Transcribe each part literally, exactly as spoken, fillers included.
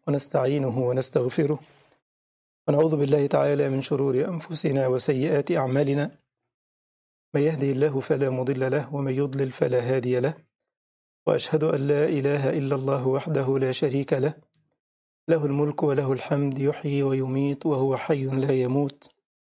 ونستعينه ونستغفره ونعوذ بالله تعالى من شرور أنفسنا وسيئات أعمالنا. من يهده الله فلا مضل له ومن يضلل فلا هادي له، وأشهد أن لا إله إلا الله وحده لا شريك له، له الملك وله الحمد، يحيي ويميت وهو حي لا يموت،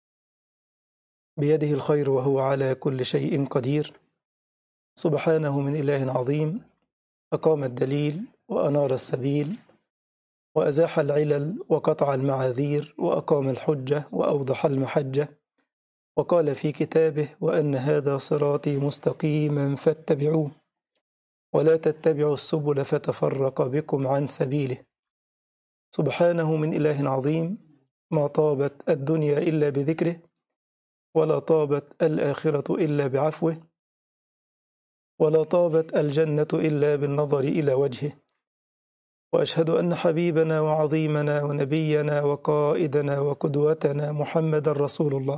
بيده الخير وهو على كل شيء قدير. سبحانه من إله عظيم أقام الدليل وأنار السبيل وأزاح العلل وقطع المعاذير وأقام الحجة وأوضح المحجة، وقال في كتابه: وأن هذا صراطي مستقيما فاتبعوه ولا تتبعوا السبل فتفرق بكم عن سبيله. سبحانه من إله عظيم ما طابت الدنيا إلا بذكره، ولا طابت الآخرة إلا بعفوه، ولا طابت الجنة إلا بالنظر إلى وجهه. وأشهد أن حبيبنا وعظيمنا ونبينا وقائدنا وقدوتنا محمد رسول الله،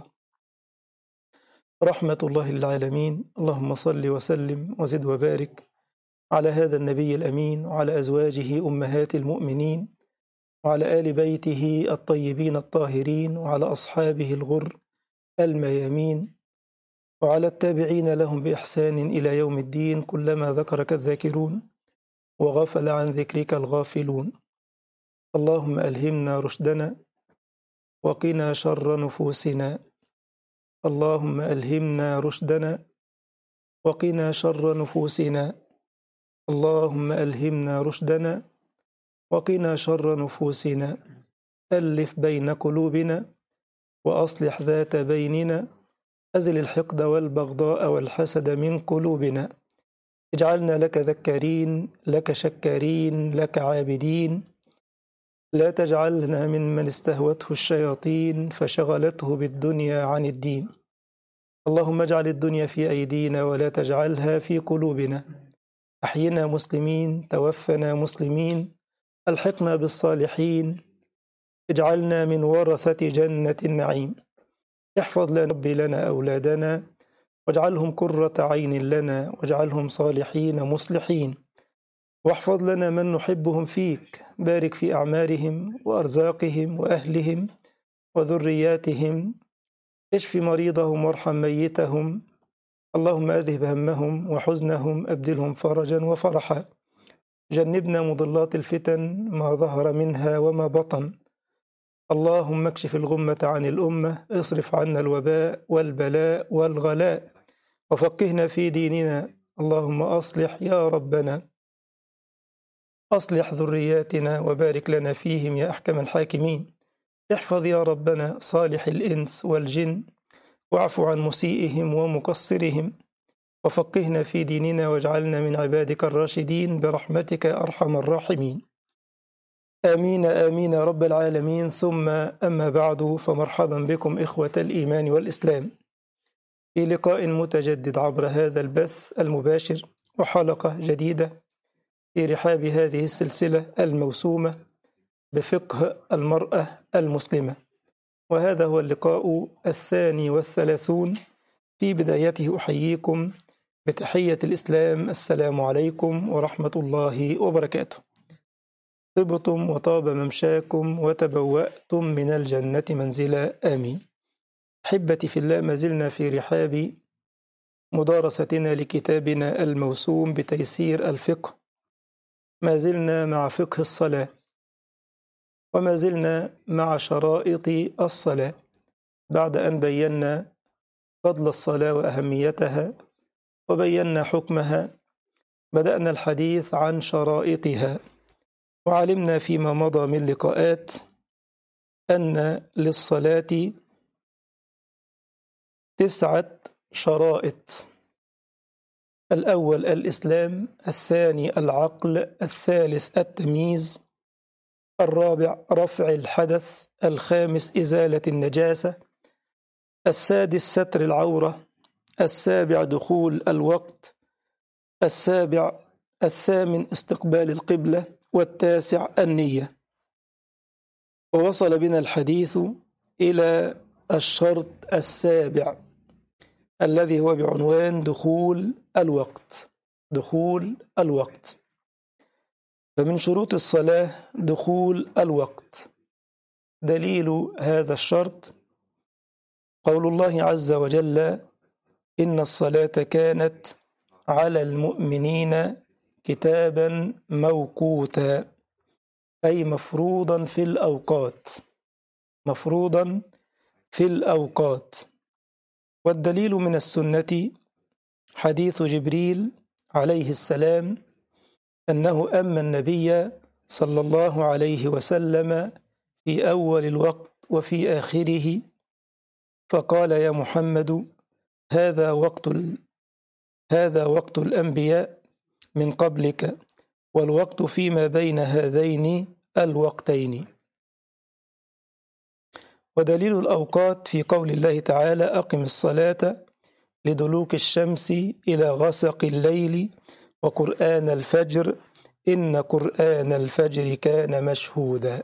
رحمة الله للعالمين. اللهم صل وسلم وزد وبارك على هذا النبي الأمين وعلى أزواجه أمهات المؤمنين وعلى آل بيته الطيبين الطاهرين وعلى أصحابه الغر الميامين وعلى التابعين لهم بإحسان إلى يوم الدين، كلما ذكرك الذاكرون وغفل عن ذكرك الغافلون. اللهم ألهمنا رشدنا وقنا شر نفوسنا. اللهم ألهمنا رشدنا وقنا شر نفوسنا. اللهم ألهمنا رشدنا وقنا شر نفوسنا. ألف بين قلوبنا وأصلح ذات بيننا. أزل الحقد والبغضاء والحسد من قلوبنا. اجعلنا لك ذكارين، لك شكارين، لك عابدين. لا تجعلنا ممن استهوته الشياطين فشغلته بالدنيا عن الدين. اللهم اجعل الدنيا في أيدينا ولا تجعلها في قلوبنا. أحينا مسلمين، توفنا مسلمين، ألحقنا بالصالحين، اجعلنا من ورثة جنة النعيم. احفظ لنا ربي لنا أولادنا واجعلهم قرة عين لنا، واجعلهم صالحين مصلحين، واحفظ لنا من نحبهم فيك. بارك في أعمارهم وأرزاقهم وأهلهم وذرياتهم. اشف مريضهم وارحم ميتهم. اللهم أذهب همهم وحزنهم، أبدلهم فرجا وفرحا. جنبنا مضلات الفتن ما ظهر منها وما بطن. اللهم اكشف الغمة عن الأمة، اصرف عنا الوباء والبلاء والغلاء، وفقهنا في ديننا. اللهم أصلح يا ربنا، أصلح ذرياتنا وبارك لنا فيهم يا أحكم الحاكمين. احفظ يا ربنا صالح الإنس والجن، واعف عن مسيئهم ومقصرهم، وفقهنا في ديننا واجعلنا من عبادك الراشدين برحمتك يا أرحم الراحمين. آمين آمين يا رب العالمين. ثم أما بعد، فمرحبا بكم إخوة الإيمان والإسلام في لقاء متجدد عبر هذا البث المباشر، وحلقة جديدة في رحاب هذه السلسلة الموسومة بفقه المرأة المسلمة. وهذا هو اللقاء الثاني والثلاثون. في بدايته أحييكم بتحية الإسلام: السلام عليكم ورحمة الله وبركاته. طبتم وطاب ممشاكم وتبوأتم من الجنة منزلا، آمين. أحبتي في الله، ما زلنا في رحاب مدارستنا لكتابنا الموسوم بتيسير الفقه. ما زلنا مع فقه الصلاة، وما زلنا مع شرائط الصلاة. بعد أن بينا فضل الصلاة وأهميتها وبينا حكمها، بدأنا الحديث عن شرائطها، وعلمنا فيما مضى من لقاءات أن للصلاة تسعة شرائط: الأول الإسلام، الثاني العقل، الثالث التمييز، الرابع رفع الحدث، الخامس إزالة النجاسة، السادس ستر العورة، السابع دخول الوقت، السابع الثامن استقبال القبلة، والتاسع النية. ووصل بنا الحديث إلى الشرط السابع الذي هو بعنوان دخول الوقت. دخول الوقت فمن شروط الصلاة دخول الوقت. دليل هذا الشرط قول الله عز وجل: إن الصلاة كانت على المؤمنين كتابا موقوتا، أي مفروضا في الأوقات، مفروضا في الأوقات. والدليل من السنة حديث جبريل عليه السلام أنه أما النبي صلى الله عليه وسلم في أول الوقت وفي آخره، فقال: يا محمد، هذا وقت ال... هذا وقت الأنبياء من قبلك، والوقت فيما بين هذين الوقتين. ودليل الأوقات في قول الله تعالى: أقم الصلاة لدلوك الشمس إلى غسق الليل وقرآن الفجر إن قرآن الفجر كان مشهودا.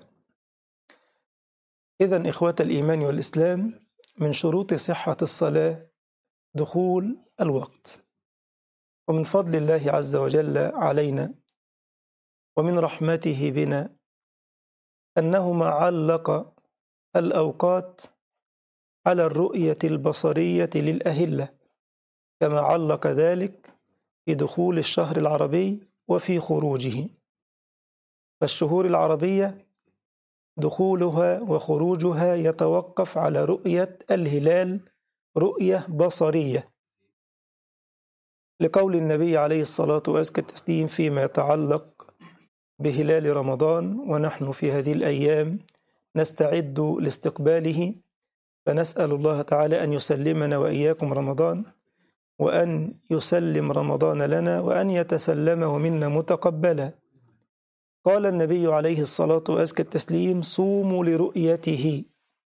إذن إخوة الإيمان والإسلام، من شروط صحة الصلاة دخول الوقت. ومن فضل الله عز وجل علينا ومن رحمته بنا أنه ما علق الأوقات على الرؤية البصرية للأهلة، كما علق ذلك في دخول الشهر العربي وفي خروجه. فالشهور العربية دخولها وخروجها يتوقف على رؤية الهلال رؤية بصرية، لقول النبي عليه الصلاة والتسليم فيما يتعلق بهلال رمضان: ونحن في هذه الأيام نستعد لاستقباله، فنسأل الله تعالى أن يسلمنا وإياكم رمضان، وأن يسلم رمضان لنا، وأن يتسلمه منا متقبلا. قال النبي عليه الصلاة والتسليم: صوموا لرؤيته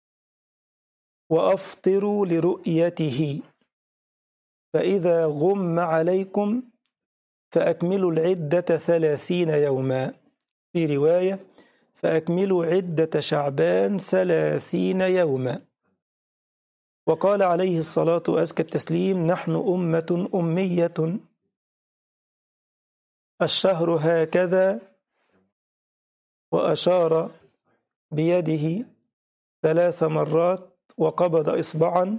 وأفطروا لرؤيته، فإذا غم عليكم فأكملوا العدة ثلاثين يوما، في رواية: فأكملوا عدة شعبان ثلاثين يوما. وقال عليه الصلاة والتسليم: نحن أمة أمية، الشهر هكذا، وأشار بيده ثلاث مرات وقبض إصبعا،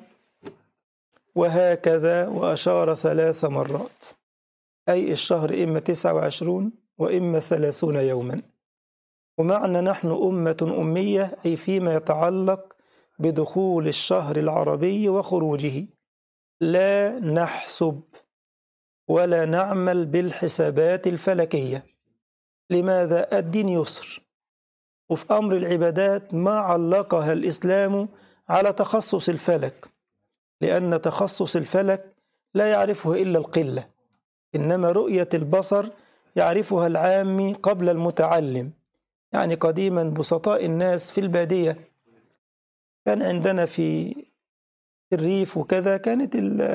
وهكذا وأشار ثلاث مرات، أي الشهر إما تسعة وعشرون وإما ثلاثون يوما. ومعنى نحن أمة أمية أي فيما يتعلق بدخول الشهر العربي وخروجه، لا نحسب ولا نعمل بالحسابات الفلكية. لماذا؟ الدين يسر، وفي أمر العبادات ما علقها الإسلام على تخصص الفلك، لأن تخصص الفلك لا يعرفه إلا القلة، إنما رؤية البصر يعرفها العامي قبل المتعلم. يعني قديما بسطاء الناس في البادية كان عندنا في الريف وكذا، كانت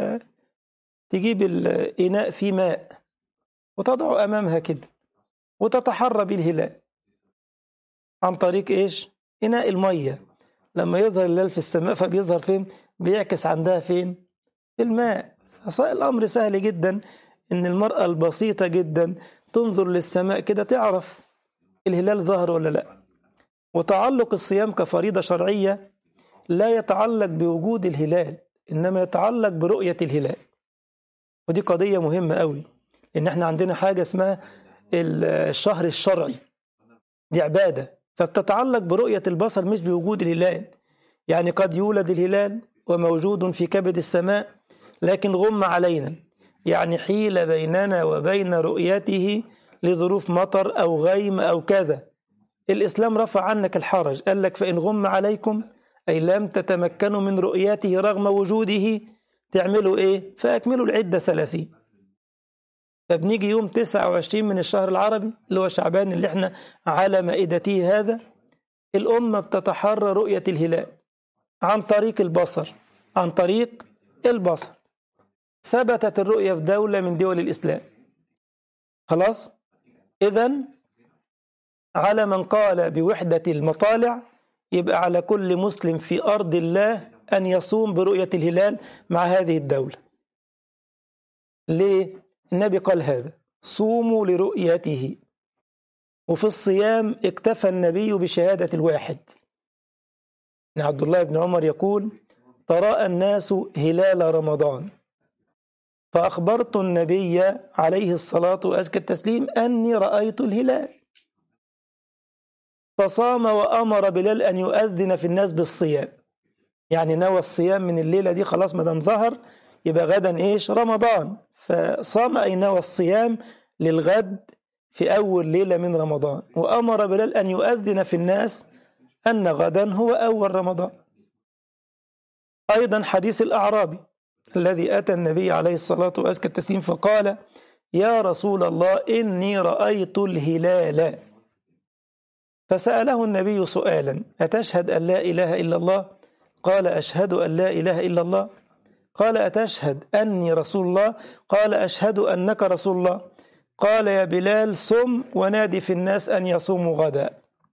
تجيب الإناء فيه ماء وتضع أمامها كده وتتحرى بالهلال عن طريق إيش؟ إناء المية. لما يظهر الهلال في السماء فبيظهر فين؟ بيعكس عندها فين؟ في الماء. الأمر سهل جدا إن المرأة البسيطة جدا تنظر للسماء كده تعرف الهلال ظهر ولا لا. وتعلق الصيام كفريضة شرعية لا يتعلق بوجود الهلال، إنما يتعلق برؤية الهلال. ودي قضية مهمة قوي، إن احنا عندنا حاجة اسمها الشهر الشرعي، دي عبادة، فبتتعلق برؤية البصر مش بوجود الهلال. يعني قد يولد الهلال وموجود في كبد السماء لكن غم علينا، يعني حيل بيننا وبين رؤيته لظروف مطر أو غيم أو كذا. الإسلام رفع عنك الحرج، قال لك: فإن غم عليكم أي لم تتمكنوا من رؤيته رغم وجوده، تعملوا إيه؟ فأكملوا العدة ثلاثين. فبنيجي يوم تسعة وعشرين من الشهر العربي اللي هو شعبان اللي احنا على مائدته هذا، الأمة بتتحرى رؤية الهلال عن طريق البصر، عن طريق البصر. ثبتت الرؤية في دولة من دول الإسلام. خلاص؟ إذن على من قال بوحدة المطالع، يبقى على كل مسلم في أرض الله أن يصوم برؤية الهلال مع هذه الدولة. ليه؟ النبي قال هذا: صوموا لرؤيته. وفي الصيام اكتفى النبي بشهادة الواحد. عبد الله بن عمر يقول: تراءى الناس هلال رمضان فأخبرت النبي عليه الصلاة وأزكى التسليم أني رأيت الهلال، فصام وأمر بلال أن يؤذن في الناس بالصيام. يعني نوى الصيام من الليلة دي، خلاص ما دام ظهر يبقى غدا إيش؟ رمضان. فصام أي نوى الصيام للغد في أول ليلة من رمضان، وأمر بلال أن يؤذن في الناس أن غدا هو أول رمضان. أيضا حديث الأعرابي الذي أتى النبي عليه الصلاة وأزكى التسليم فقال: يا رسول الله إني رأيت الهلال. فسأله النبي سؤالا: أتشهد أن لا إله إلا الله؟ قال: أشهد أن لا إله إلا الله. قال: أتشهد أني رسول الله؟ قال: أشهد أنك رسول الله. قال: يا بلال صم ونادي في الناس أن يصوموا غدا.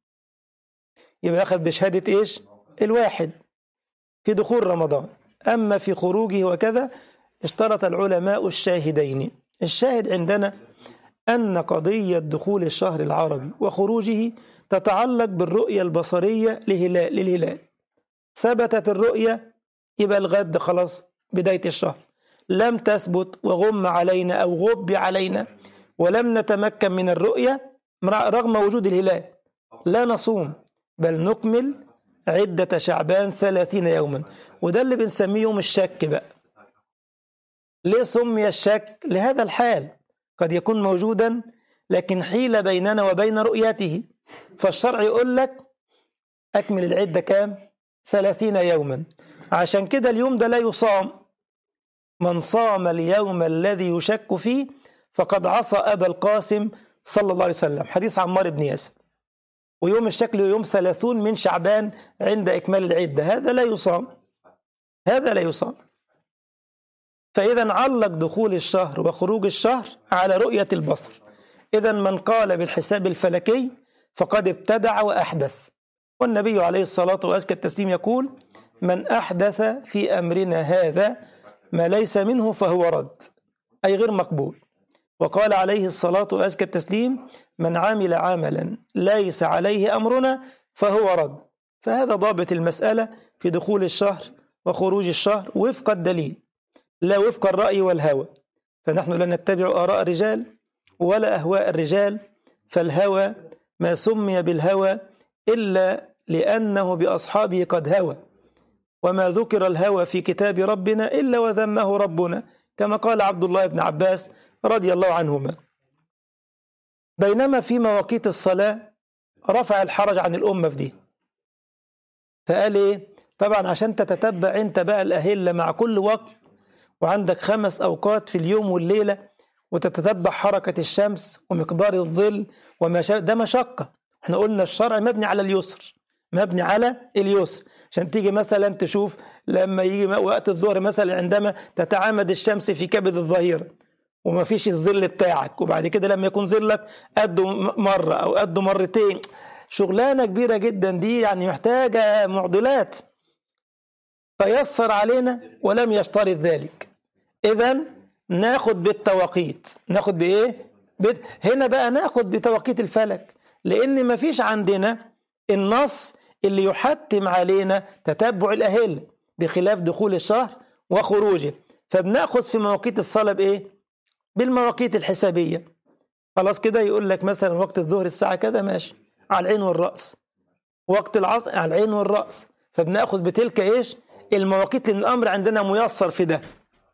يبقى أخذ بشهادة إيش؟ الواحد في دخول رمضان. أما في خروجه وكذا اشترط العلماء الشاهدين. الشاهد عندنا أن قضية دخول الشهر العربي وخروجه تتعلق بالرؤية البصرية لهلال للهلال. ثبتت الرؤية يبقى الغد خلاص بداية الشهر. لم تثبت وغم علينا أو غب علينا ولم نتمكن من الرؤية رغم وجود الهلال لا نصوم، بل نكمل عدة شعبان ثلاثين يوما. وده اللي بنسميه يوم الشك بقى. ليه سمي الشك؟ لهذا الحال، قد يكون موجودا لكن حيل بيننا وبين رؤيته، فالشرع يقول لك أكمل العدة كام؟ ثلاثين يوما. عشان كده اليوم ده لا يصام. من صام اليوم الذي يشك فيه فقد عصى أبا القاسم صلى الله عليه وسلم، حديث عمار بن ياسر. ويوم الشك يوم ثلاثون من شعبان عند إكمال العدة، هذا لا يصام، هذا لا يصام. فإذا علق دخول الشهر وخروج الشهر على رؤية البصر. إذا من قال بالحساب الفلكي فقد ابتدع وأحدث. والنبي عليه الصلاة وأزكى التسليم يقول: من أحدث في أمرنا هذا ما ليس منه فهو رد، أي غير مقبول. وقال عليه الصلاة وأزكى التسليم: من عمل عملا ليس عليه أمرنا فهو رد. فهذا ضابط المسألة في دخول الشهر وخروج الشهر وفق الدليل لا وفق الرأي والهوى. فنحن لا نتبع آراء الرجال ولا أهواء الرجال، فالهوى ما سمي بالهوى إلا لأنه بأصحابه قد هوى، وما ذكر الهوى في كتاب ربنا إلا وذمه ربنا، كما قال عبد الله بن عباس رضي الله عنهما. بينما في مواقيت الصلاة رفع الحرج عن الأمة في دي، فقال إيه؟ طبعا عشان تتتبع أنت بقى الأهلة مع كل وقت، وعندك خمس أوقات في اليوم والليلة، وتتتبع حركة الشمس ومقدار الظل وما شابه، ده مشقة. احنا قلنا الشرع مبني على اليسر، مبني على اليسر. عشان تيجي مثلا تشوف لما يجي وقت الظهر مثلا عندما تتعامد الشمس في كبد الظهيرة وما فيش الظل بتاعك، وبعد كده لما يكون ظلك قده مرة أو قده مرتين، شغلانة كبيرة جدا دي، يعني محتاجة معضلات. فيسر علينا ولم يشترط ذلك. إذن ناخد بالتوقيت. ناخد بإيه؟ بت... هنا بقى ناخد بتوقيت الفلك، لأن ما فيش عندنا النص اللي يحتم علينا تتبع الأهل بخلاف دخول الشهر وخروجه. فبناخذ في مواقيت الصلاة بإيه؟ بالمواقيت الحسابية. خلاص كده يقول لك مثلا وقت الظهر الساعة كذا، ماشي، على العين والرأس. وقت العصر على العين والرأس. فبناخذ بتلك إيش؟ المواقيت، لأن الأمر عندنا ميسر في ده.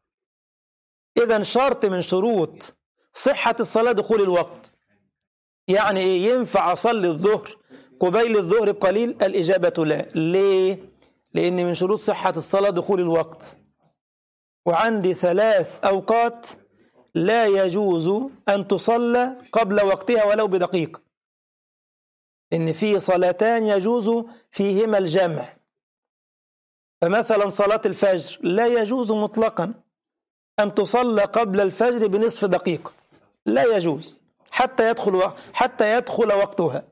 إذا شرط من شروط صحة الصلاة دخول الوقت. يعني إيه؟ ينفع أصلي الظهر قبيل الظهر بقليل؟ الإجابة لا. ليه؟ لأن من شروط صحة الصلاة دخول الوقت. وعندي ثلاث أوقات لا يجوز أن تصلى قبل وقتها ولو بدقيقة. إن في صلاتان يجوز فيهما الجمع. فمثلا صلاة الفجر لا يجوز مطلقا أن تصلى قبل الفجر بنصف دقيقة، لا يجوز حتى يدخل حتى يدخل وقتها.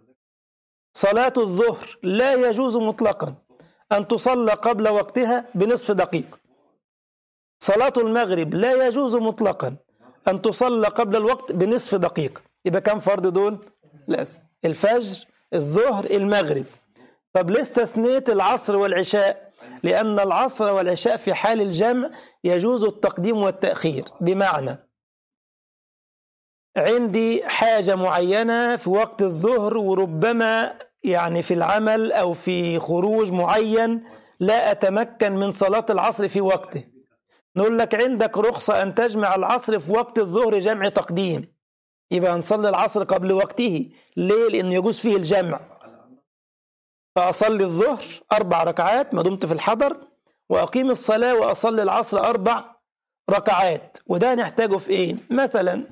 صلاة الظهر لا يجوز مطلقا أن تصلى قبل وقتها بنصف دقيقة. صلاة المغرب لا يجوز مطلقا أن تصلى قبل الوقت بنصف دقيقة. يبقى كم فرض دول؟ لا، الفجر الظهر المغرب. طب ليه استثنيت العصر والعشاء؟ لأن العصر والعشاء في حال الجمع يجوز التقديم والتأخير. بمعنى عندي حاجة معينة في وقت الظهر، وربما يعني في العمل أو في خروج معين لا أتمكن من صلاة العصر في وقته، نقول لك عندك رخصة أن تجمع العصر في وقت الظهر جمع تقديم، يبقى نصلي العصر قبل وقته. ليه؟ لأنه يجوز فيه الجمع. فأصلي الظهر أربع ركعات ما دمت في الحضر، وأقيم الصلاة وأصلي العصر أربع ركعات. وده نحتاجه في إيه؟ مثلا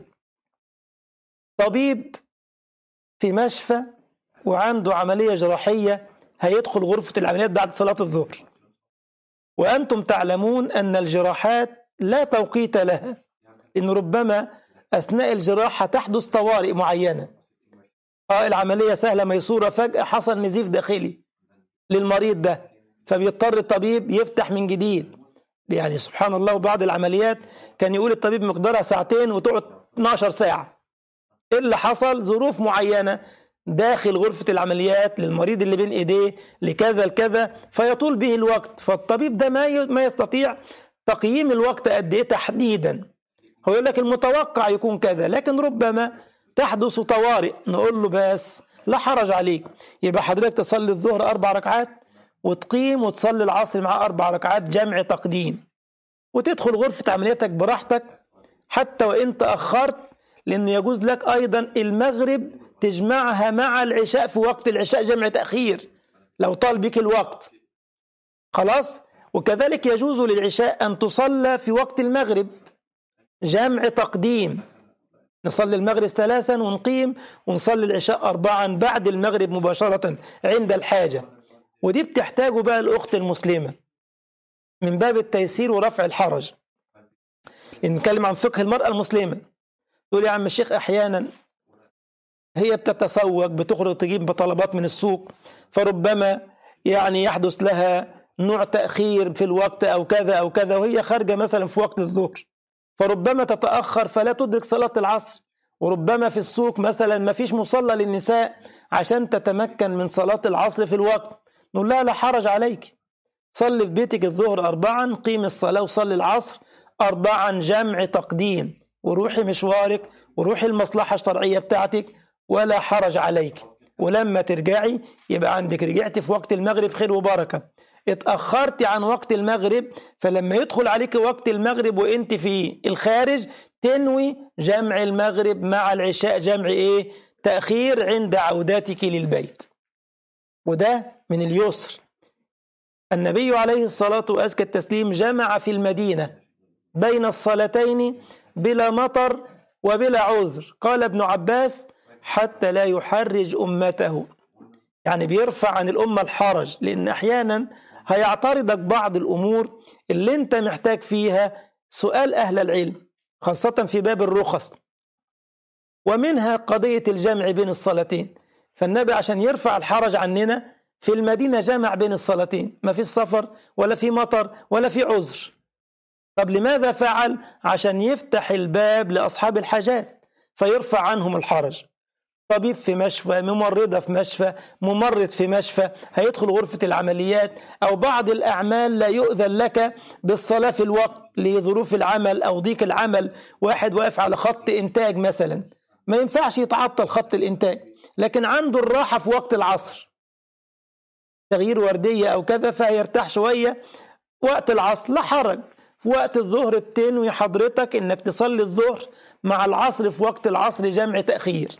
طبيب في مشفى وعنده عملية جراحية، هيدخل غرفة العمليات بعد صلاة الظهر، وأنتم تعلمون أن الجراحات لا توقيت لها، إن ربما أثناء الجراحة تحدث طوارئ معينة. آه العملية سهلة ميسورة، فجأة حصل نزيف داخلي للمريض ده، فبيضطر الطبيب يفتح من جديد. يعني سبحان الله، وبعض العمليات كان يقول الطبيب مقدارها ساعتين وتقعد اثناشر ساعة. إيه اللي حصل؟ ظروف معينة داخل غرفة العمليات للمريض اللي بين إيديه لكذا لكذا، فيطول به الوقت. فالطبيب ده ما ما يستطيع تقييم الوقت قد إيه تحديدا. هو يقول لك المتوقع يكون كذا، لكن ربما تحدث طوارئ. نقول له بس لا حرج عليك، يبقى حضرتك تصلي الظهر أربع ركعات وتقيم وتصلي العصر مع أربع ركعات جمع تقديم، وتدخل غرفة عملياتك براحتك حتى وإن تأخرت، لأنه يجوز لك أيضا المغرب تجمعها مع العشاء في وقت العشاء جمع تأخير لو طال بك الوقت. خلاص. وكذلك يجوز للعشاء أن تصلى في وقت المغرب جمع تقديم، نصلي المغرب ثلاثا ونقيم ونصلي العشاء أربعا بعد المغرب مباشرة عند الحاجة. ودي بتحتاجه بقى الأخت المسلمة من باب التيسير ورفع الحرج. نتكلم عن فقه المرأة المسلمة. تقول يا عم الشيخ أحيانا هي بتتسوق، بتخرج تجيب بطلبات من السوق، فربما يعني يحدث لها نوع تأخير في الوقت أو كذا أو كذا، وهي خارجة مثلا في وقت الظهر، فربما تتأخر فلا تدرك صلاة العصر. وربما في السوق مثلا ما فيش مصلى للنساء عشان تتمكن من صلاة العصر في الوقت. نقول لها لا حرج عليك، صلي في بيتك الظهر أربعا، قيم الصلاة وصلي العصر أربعا جمع تقديم، وروحي مشوارك وروحي المصلحة الشرعية بتاعتك ولا حرج عليك. ولما ترجعي يبقى عندك رجعت في وقت المغرب خير وبركة. اتأخرت عن وقت المغرب، فلما يدخل عليك وقت المغرب وانت في الخارج تنوي جمع المغرب مع العشاء جمع ايه؟ تأخير عند عودتك للبيت. وده من اليسر. النبي عليه الصلاة وأزكى التسليم جمع في المدينة بين الصلاتين بلا مطر وبلا عذر. قال ابن عباس حتى لا يحرج أمته، يعني بيرفع عن الأمة الحرج، لأن أحيانا هيعترضك بعض الأمور اللي انت محتاج فيها سؤال أهل العلم، خاصة في باب الرخص، ومنها قضية الجمع بين الصلاتين. فالنبي عشان يرفع الحرج عننا في المدينة جمع بين الصلاتين، ما في السفر ولا في مطر ولا في عذر. طب لماذا فعل؟ عشان يفتح الباب لأصحاب الحاجات فيرفع عنهم الحرج. طبيب في مشفى، ممرضة في مشفى، ممرض في مشفى، هيدخل غرفة العمليات أو بعض الأعمال لا يؤذن لك بالصلاة في الوقت لظروف العمل أو ضيق العمل. واحد واقف على خط إنتاج مثلا، ما ينفعش يتعطل خط الإنتاج، لكن عنده الراحة في وقت العصر، تغيير وردية أو كذا، فهيرتاح شوية وقت العصر، لا حرج. في وقت الظهر بتنوي حضرتك إنك تصلي الظهر مع العصر في وقت العصر جمع تأخير،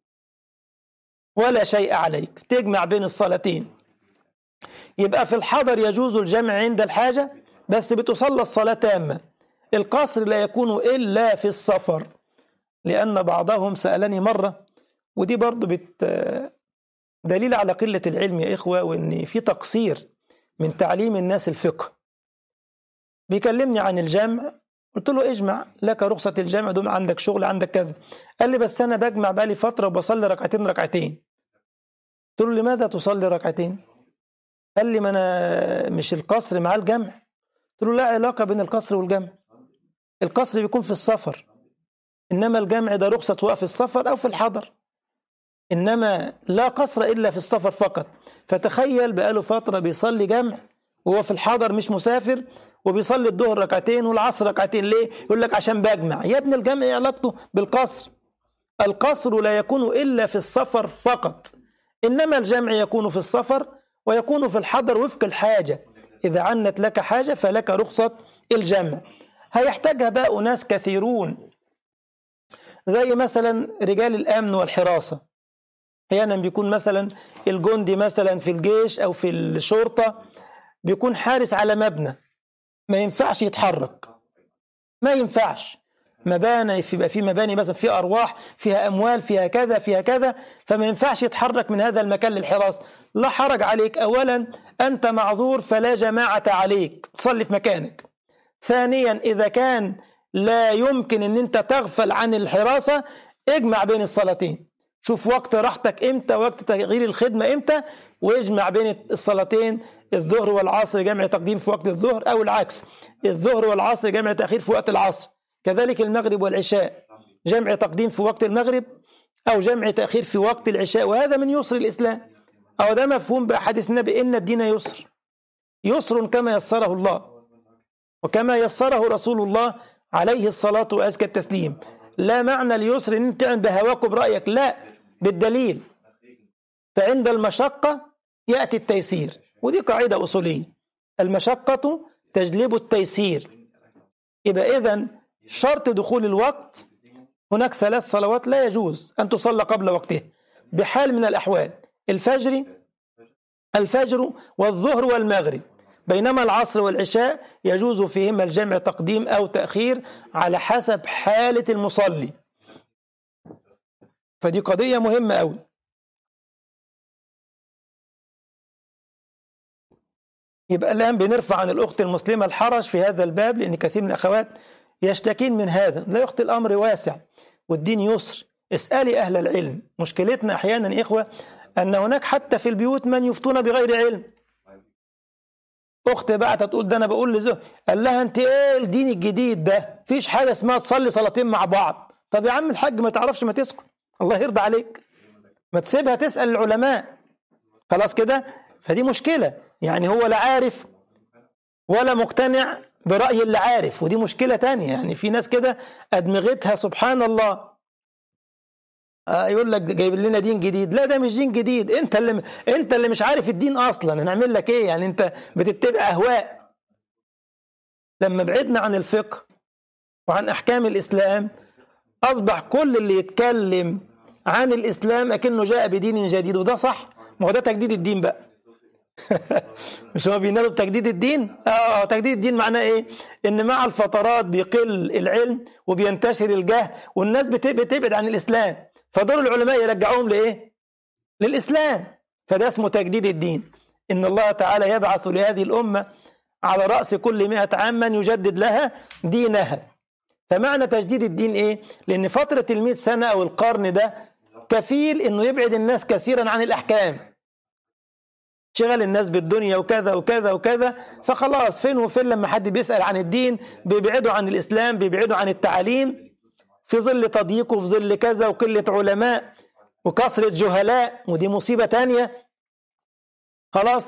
ولا شيء عليك، تجمع بين الصلاتين. يبقى في الحضر يجوز الجمع عند الحاجة، بس بتصلى الصلاة تامة. القصر لا يكون إلا في السفر، لأن بعضهم سألني مرة، ودي برضو بت دليل على قلة العلم يا إخوة، وإن في تقصير من تعليم الناس الفقه. بيكلمني عن الجمع، قلت له اجمع، لك رخصة الجمع، دوم عندك شغل عندك كذا. قال لي بس أنا بجمع بقالي فترة وبصلي ركعتين ركعتين. قلت له لماذا تصلي ركعتين؟ قال لي ما أنا مش القصر مع الجمع. قلت له لا علاقة بين القصر والجمع، القصر بيكون في السفر، إنما الجمع ده رخصة سواء في السفر أو في الحضر. إنما لا قصر إلا في السفر فقط. فتخيل بقاله فترة بيصلي جمع وهو في الحضر مش مسافر، وبيصلي الظهر ركعتين والعصر ركعتين. ليه؟ يقول لك عشان بجمع. يا ابن الجمع ايه علاقته بالقصر؟ القصر لا يكون إلا في السفر فقط، إنما الجمع يكون في السفر ويكون في الحضر وفق الحاجة. إذا عنت لك حاجة فلك رخصة الجمع. هيحتاجها بقى ناس كثيرون، زي مثلا رجال الأمن والحراسة. أحيانا بيكون مثلا الجندي مثلا في الجيش أو في الشرطة بيكون حارس على مبنى، ما ينفعش يتحرك، ما ينفعش. مباني يبقى في مباني مثلا في أرواح، فيها أموال، فيها كذا فيها كذا، فما ينفعش يتحرك من هذا المكان للحراسة. لا حرج عليك، أولا أنت معذور فلا جماعة عليك، تصلي في مكانك. ثانيا إذا كان لا يمكن أن أنت تغفل عن الحراسة، اجمع بين الصلاتين، شوف وقت راحتك إمتى، وقت تغيير الخدمة إمتى، واجمع بين الصلاتين. الظهر والعصر جمع تقديم في وقت الظهر، أو العكس، الظهر والعصر جمع تأخير في وقت العصر. كذلك المغرب والعشاء جمع تقديم في وقت المغرب أو جمع تأخير في وقت العشاء. وهذا من يسر الإسلام، أو ده مفهوم بأحاديث النبي: إن الدين يسر، يسر كما يسره الله وكما يسره رسول الله عليه الصلاة وأزكى التسليم. لا معنى اليسر إن أنت تعمل بهواك وبرأيك، لا، بالدليل. فعند المشقة يأتي التيسير، ودي قاعدة أصولية: المشقة تجلب التيسير. يبقى إذن شرط دخول الوقت، هناك ثلاث صلوات لا يجوز أن تصلى قبل وقتها بحال من الأحوال: الفجر الفجر والظهر والمغرب، بينما العصر والعشاء يجوز فيهما الجمع تقديم أو تأخير على حسب حالة المصلي. فدي قضية مهمة أوي. يبقى الآن بنرفع عن الأخت المسلمة الحرج في هذا الباب، لأن كثير من الأخوات يشتكين من هذا. لا يا أختي، الأمر واسع والدين يسر، اسألي أهل العلم. مشكلتنا أحيانا إخوة أن هناك حتى في البيوت من يفتون بغير علم. أخت بعت تقول: ده أنا بقول لزوج، قال لها: أنت إيه الدين الجديد ده؟ فيش حاجة اسمها تصلي صلاتين مع بعض. طب يا عم الحاج ما تعرفش، ما تسكت، الله يرضى عليك، ما تسيبها تسأل العلماء، خلاص كده. فدي مشكلة، يعني هو لا عارف ولا مقتنع برأي اللي عارف، ودي مشكلة تانية. يعني في ناس كده أدمغتها سبحان الله، آه يقول لك جايب لنا دين جديد. لا، ده مش دين جديد، انت اللي انت اللي مش عارف الدين اصلا، هنعمل لك ايه؟ يعني انت بتتبع اهواء. لما بعدنا عن الفقه وعن احكام الاسلام، اصبح كل اللي يتكلم عن الاسلام اكنه جاء بدين جديد، وده صح، ما هو ده تجديد الدين بقى. مش هو بينادوا بتجديد الدين؟ اه تجديد الدين معناه ايه؟ ان مع الفترات بيقل العلم وبينتشر الجهل والناس بتبعد عن الاسلام، فدور العلماء يرجعوهم لايه؟ للاسلام. فده اسمه تجديد الدين. ان الله تعالى يبعث لهذه الامه على راس كل مئة عام من يجدد لها دينها. فمعنى تجديد الدين ايه؟ لان فتره المئة سنه او القرن ده كفيل انه يبعد الناس كثيرا عن الاحكام، شغل الناس بالدنيا وكذا وكذا وكذا، فخلاص فين وفين لما حد بيسأل عن الدين بيبعدوا عن الإسلام، بيبعدوا عن التعليم، في ظل تضييق وفي ظل كذا وقلة علماء وكثرة جهلاء، ودي مصيبة تانية. خلاص،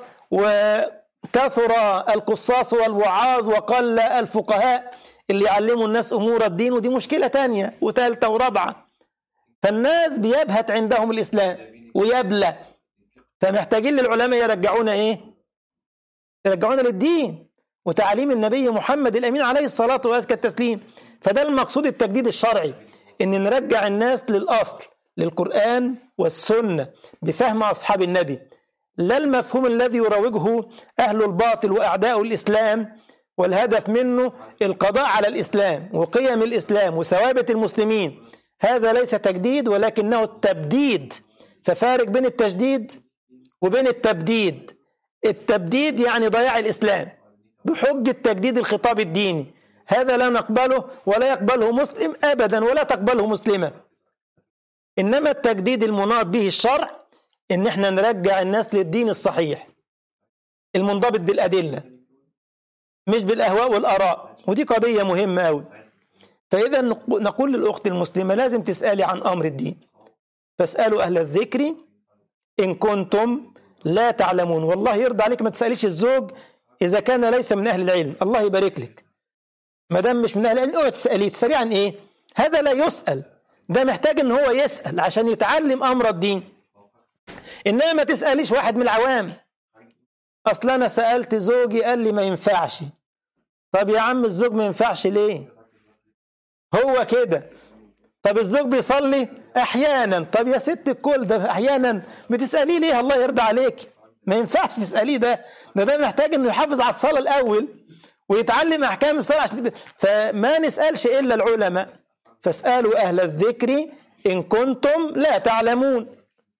وكثر القصاص والوعاظ وقل الفقهاء اللي يعلموا الناس أمور الدين، ودي مشكلة تانية وثالثة ورابعة. فالناس بيبهت عندهم الإسلام ويبلى، فمحتاجين للعلماء يرجعونا ايه؟ يرجعونا للدين وتعليم النبي محمد الامين عليه الصلاه وازكى التسليم. فده المقصود التجديد الشرعي، ان نرجع الناس للاصل، للقران والسنه بفهم اصحاب النبي، لا المفهوم الذي يروجه اهل الباطل واعداء الاسلام، والهدف منه القضاء على الاسلام وقيم الاسلام وثوابت المسلمين. هذا ليس تجديد ولكنه التبديد. ففارق بين التجديد وبين التبديد. التبديد يعني ضياع الإسلام بحجة تجديد الخطاب الديني، هذا لا نقبله ولا يقبله مسلم أبدا ولا تقبله مسلمة. إنما التجديد المناط به الشرع إن احنا نرجع الناس للدين الصحيح المنضبط بالأدلة مش بالأهواء والآراء، ودي قضية مهمة أوي. فإذا نقول للأخت المسلمة لازم تسألي عن أمر الدين، فاسألوا أهل الذكر إن كنتم لا تعلمون. والله يرضى عليك ما تسأليش الزوج إذا كان ليس من أهل العلم، الله يبارك لك. ما دام مش من أهل العلم اوعى تسأليه. تسأليه عن إيه؟ هذا لا يسأل، ده محتاج إن هو يسأل عشان يتعلم أمر الدين. إنما ما تسأليش واحد من العوام. أصل أنا سألت زوجي قال لي ما ينفعش. طب يا عم الزوج ما ينفعش ليه؟ هو كده. طب الزوج بيصلي أحيانا. طب يا ست الكل ده أحيانا بتسأليه ليه؟ الله يرضى عليك. ما ينفعش تسأليه ده. ده ده محتاج إنه يحافظ على الصلاة الأول ويتعلم أحكام الصلاة عشان. فما نسألش إلا العلماء. فاسألوا أهل الذكر إن كنتم لا تعلمون.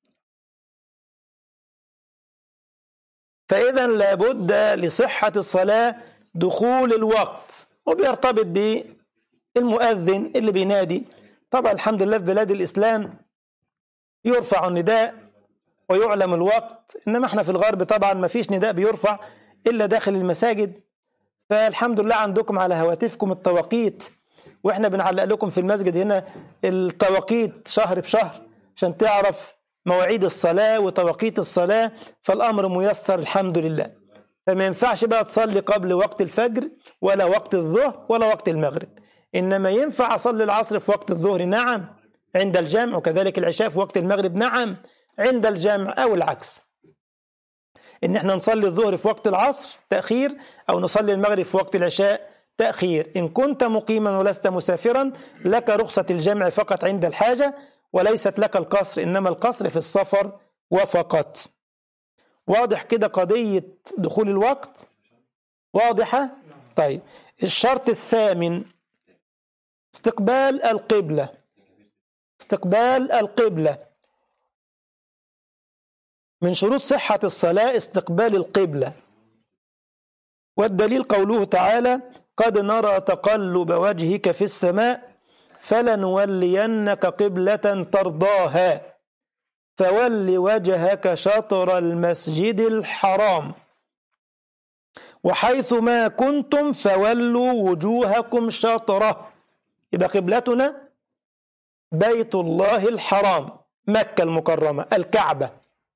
فإذا لابد لصحة الصلاة دخول الوقت، وبيرتبط بالمؤذن اللي بينادي. طبعا الحمد لله في بلاد الإسلام يرفع النداء ويعلم الوقت، إنما احنا في الغرب طبعا ما فيش نداء بيرفع إلا داخل المساجد. فالحمد لله عندكم على هواتفكم التوقيت، واحنا بنعلق لكم في المسجد هنا التوقيت شهر بشهر عشان تعرف مواعيد الصلاة وتوقيت الصلاة. فالأمر ميسر الحمد لله. فما ينفعش بقى تصلي قبل وقت الفجر ولا وقت الظهر ولا وقت المغرب، إنما ينفع أصلي العصر في وقت الظهر نعم عند الجمع، وكذلك العشاء في وقت المغرب نعم عند الجمع، أو العكس، إن احنا نصلي الظهر في وقت العصر تأخير أو نصلي المغرب في وقت العشاء تأخير. إن كنت مقيما ولست مسافرا لك رخصة الجمع فقط عند الحاجة، وليست لك القصر، إنما القصر في السفر وفقط. واضح كده قضية دخول الوقت؟ واضحة؟ طيب الشرط الثامن استقبال القبلة. استقبال القبلة من شروط صحة الصلاة استقبال القبلة، والدليل قوله تعالى قد نرى تقلب وجهك في السماء فلنولينك قبلة ترضاها فول وجهك شطر المسجد الحرام وحيث ما كنتم فولوا وجوهكم شطره. يبقى قبلتنا بيت الله الحرام مكة المكرمة الكعبة.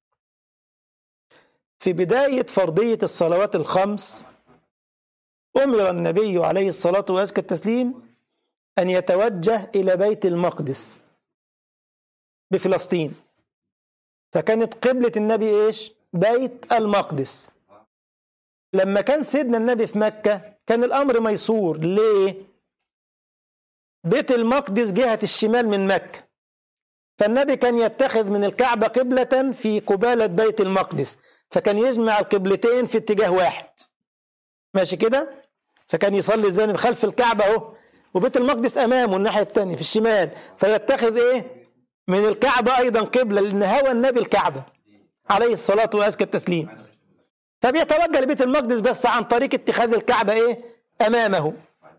في بداية فرضية الصلوات الخمس أمر النبي عليه الصلاة وأزكى التسليم أن يتوجه إلى بيت المقدس بفلسطين، فكانت قبلة النبي إيش؟ بيت المقدس. لما كان سيدنا النبي في مكة كان الأمر ميسور. ليه؟ بيت المقدس جهة الشمال من مكة، فالنبي كان يتخذ من الكعبة قبلة في قبالة بيت المقدس، فكان يجمع القبلتين في اتجاه واحد. ماشي كده؟ فكان يصلي الزانب خلف الكعبة اهو، وبيت المقدس أمامه الناحية الثانية في الشمال، فيتخذ إيه؟ من الكعبة أيضا قبلة، لأن هوى النبي الكعبة عليه الصلاة وأزكى التسليم. فبيتوجه لبيت المقدس بس عن طريق اتخاذ الكعبة إيه؟ أمامه.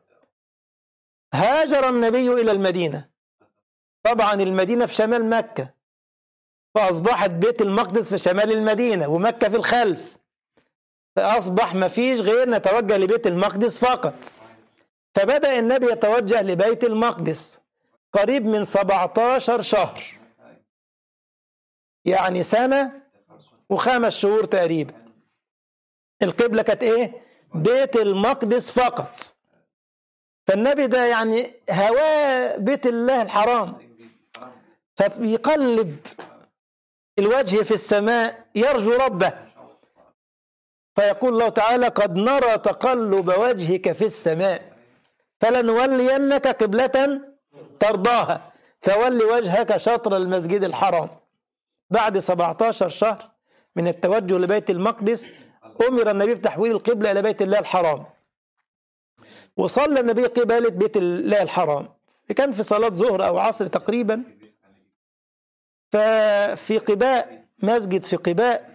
هاجر النبي إلى المدينة، طبعا المدينة في شمال مكة، فأصبحت بيت المقدس في شمال المدينة ومكة في الخلف، فأصبح ما فيش غير نتوجه لبيت المقدس فقط. فبدأ النبي يتوجه لبيت المقدس قريب من سبعة عشر شهر، يعني سنة وخمس شهور تقريبا. القبلة كانت إيه؟ بيت المقدس فقط. فالنبي ده يعني هواه بيت الله الحرام، فيقلب الوجه في السماء يرجو ربه، فيقول الله تعالى قد نرى تقلب وجهك في السماء فلنولينك قبلة ترضاها فول وجهك شطر المسجد الحرام. بعد سبعة عشر شهر من التوجه لبيت المقدس أمر النبي بتحويل القبلة إلى بيت الله الحرام، وصلى النبي قبالة بيت الله الحرام. كان في صلاة ظهر أو عصر تقريبا، ففي قباء مسجد في قباء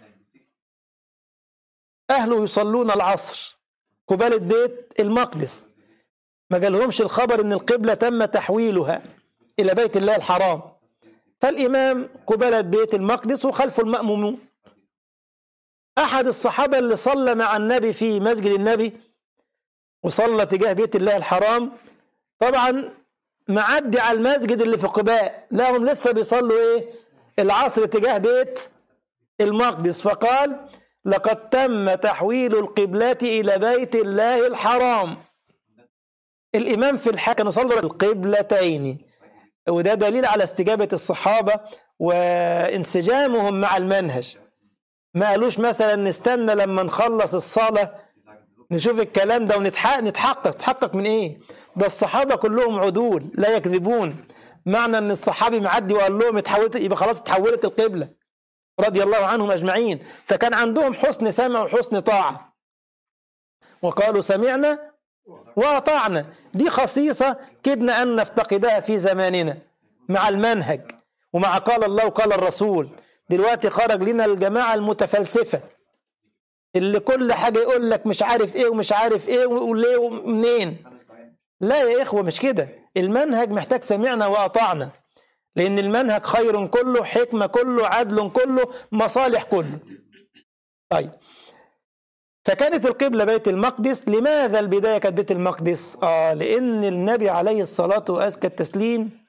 أهله يصلون العصر قبالة بيت المقدس، ما جالهمش الخبر أن القبلة تم تحويلها إلى بيت الله الحرام، فالإمام قبالة بيت المقدس وخلفه المأمومون. أحد الصحابة اللي صلى مع النبي في مسجد النبي وصلى تجاه بيت الله الحرام طبعا معدي على المسجد اللي في قباء، لهم لسه بيصلوا إيه؟ العصر اتجاه بيت المقدس، فقال لقد تم تحويل القبلة إلى بيت الله الحرام. الإمام في الحج كانوا صلوا القبلتين، وده دليل على استجابة الصحابة وانسجامهم مع المنهج. ما قالوش مثلا نستنى لما نخلص الصلاة نشوف الكلام ده ونتحقق. نتحقق تحقق من ايه؟ ده الصحابة كلهم عدول لا يكذبون. معنى ان الصحابي معدي وقال لهم اتحولت، يبقى خلاص اتحولت القبلة، رضي الله عنهم اجمعين. فكان عندهم حسن سمع وحسن طاعة، وقالوا سمعنا واطعنا. دي خصيصة كدنا ان نفتقدها في زماننا مع المنهج ومع قال الله وقال الرسول. دلوقتي خرج لنا الجماعة المتفلسفة اللي كل حاجة يقول لك مش عارف ايه ومش عارف ايه وليه ومنين. لا يا إخوة، مش كده. المنهج محتاج سمعنا وأطعنا، لأن المنهج خير كله، حكمة كله، عدل كله، مصالح كله. طيب، فكانت القبلة بيت المقدس. لماذا البداية كانت بيت المقدس؟ آه لأن النبي عليه الصلاة وأزكى التسليم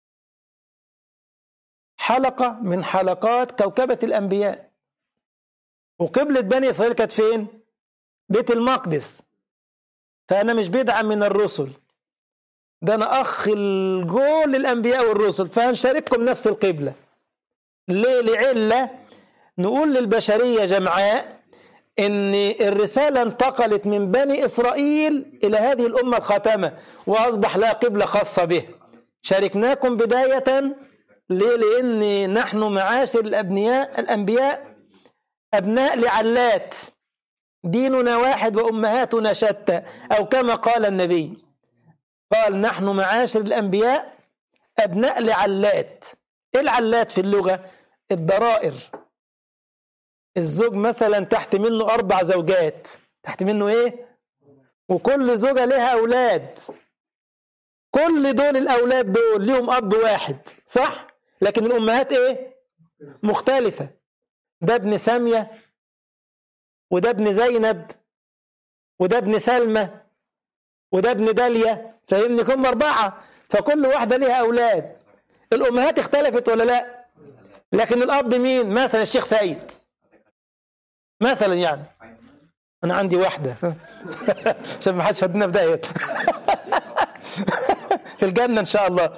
حلقة من حلقات كوكبة الأنبياء، وقبلة بني إسرائيل كانت فين؟ بيت المقدس. فأنا مش بدعة من الرسل، ده أنا أخ الجول للأنبياء والرسل، فهنشارككم نفس القبلة. ليه؟ لعلة نقول للبشرية جمعاء إن الرسالة انتقلت من بني إسرائيل إلى هذه الأمة الخاتمة، وأصبح لها قبلة خاصة به. شاركناكم بداية. ليه؟ لأن نحن معاشر الأبنياء الأنبياء أبناء لعلات، ديننا واحد وأمهاتنا شتى، أو كما قال النبي، قال نحن معاشر الأنبياء أبناء لعلات. إيه العلات في اللغة؟ الضرائر. الزوج مثلا تحت منه أربع زوجات، تحت منه إيه؟ وكل زوجة لها أولاد، كل دول الأولاد دول ليهم أب واحد، صح؟ لكن الأمهات إيه؟ مختلفة. ده ابن سامية، وده ابن زينب، وده ابن سلمى، وده ابن داليا. فاهمني؟ كم أربعة، فكل واحدة ليها أولاد. الأمهات اختلفت ولا لا؟ لكن الأب مين؟ مثلا الشيخ سيد مثلا، يعني أنا عندي واحدة عشان ما حدش فدنا في دايت في الجنة إن شاء الله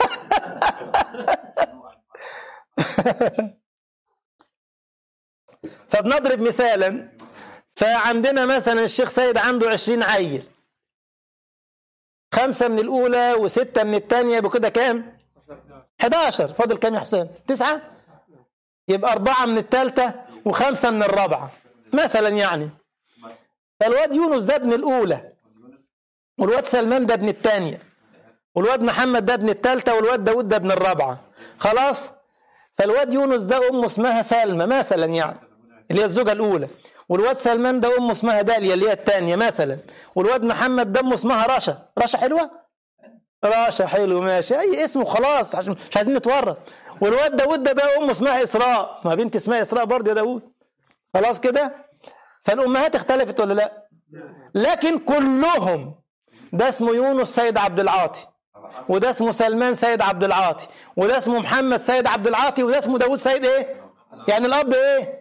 فبنضرب مثالا، فعندنا مثلا الشيخ سيد عنده عشرين عيل، خمسة من الأولى وستة من الثانية، يبقى كده كام؟ حداشر. فاضل كام يا حسين؟ تسعة. يبقى أربعة من الثالثة وخمسة من الرابعة مثلا يعني. فالواد يونس ده ابن الأولى، والواد سلمان ده ابن الثانية، والواد محمد ده ابن الثالثة، والواد داود ده ابن الرابعة. خلاص؟ فالواد يونس ده أمه اسمها سلمى مثلا يعني، اللي هي الزوجة الأولى، والواد سلمان ده أمه اسمها داليا اللي هي الثانية مثلا، والواد محمد ده أمه اسمها رشا. رشا حلوة؟ رشا حلو، ماشي، أي اسمه خلاص عشان مش عايزين نتورط. والواد داود ده بقى أمه اسمها إسراء، ما بنت اسمها إسراء برضه يا داود. خلاص كده؟ فالأمهات اختلفت ولا لا؟ لكن كلهم، ده اسمه يونس سيد عبد العاطي، وده اسمه سلمان سيد عبد العاطي، وده اسمه محمد سيد عبد العاطي، وده اسمه داود سيد ايه؟ يعني الأب ايه؟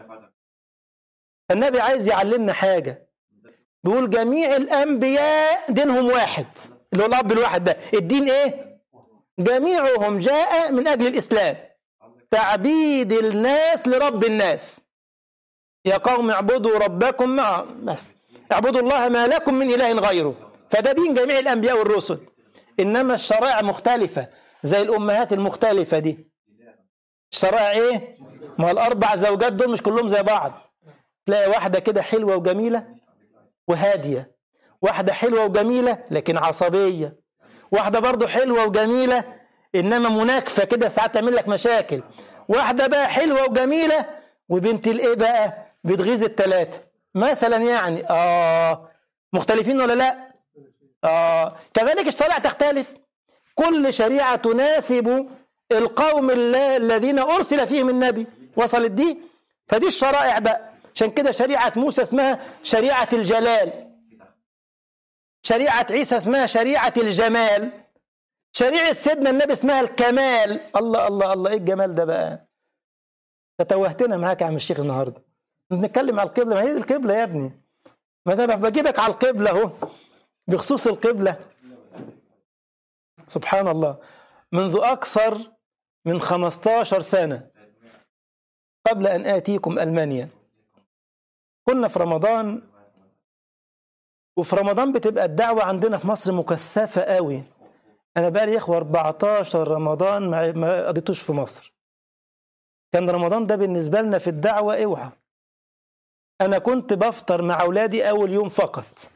النبي عايز يعلمنا حاجة، بيقول جميع الأنبياء دينهم واحد، اللي هو الأب الواحد ده. الدين ايه؟ جميعهم جاء من أجل الإسلام، تعبيد الناس لرب الناس. يا قوم اعبدوا ربكم، مع بس اعبدوا الله ما لكم من إله غيره. فده دين جميع الأنبياء والرسل. إنما الشرائع مختلفة، زي الأمهات المختلفة دي. الشرائع إيه؟ ما الأربع زوجات دول مش كلهم زي بعض. تلاقي واحدة كده حلوة وجميلة وهادية، واحدة حلوة وجميلة لكن عصبية، واحدة برضو حلوة وجميلة إنما مناكفة كده ساعات تعمل لك مشاكل، واحدة بقى حلوة وجميلة وبنت الإيه بقى بتغيظ التلاتة مثلا يعني. آه مختلفين ولا لا؟ آه كذلك الشريعة تختلف. كل شريعة تناسب القوم الذين أرسل فيهم النبي. وصلت دي؟ فدي الشرائع بقى. عشان كده شريعة موسى اسمها شريعة الجلال، شريعة عيسى اسمها شريعة الجمال، شريعة سيدنا النبي اسمها الكمال. الله الله الله، ايه الجمال ده بقى؟ تتوهتنا معاك يا عم الشيخ النهارده. بنتكلم على القبلة، ما هي دي القبلة يا ابني. ما انا بجيبك على القبلة اهو، بخصوص القبلة. سبحان الله، منذ أكثر من خمستاشر سنة قبل أن آتيكم ألمانيا كنا في رمضان، وفي رمضان بتبقى الدعوة عندنا في مصر مكثفة قوي. أنا بقى لي يا إخوة أربعتاشر رمضان ما قضيتوش في مصر. كان رمضان ده بالنسبة لنا في الدعوة اوعى. أنا كنت بفطر مع أولادي أول يوم فقط،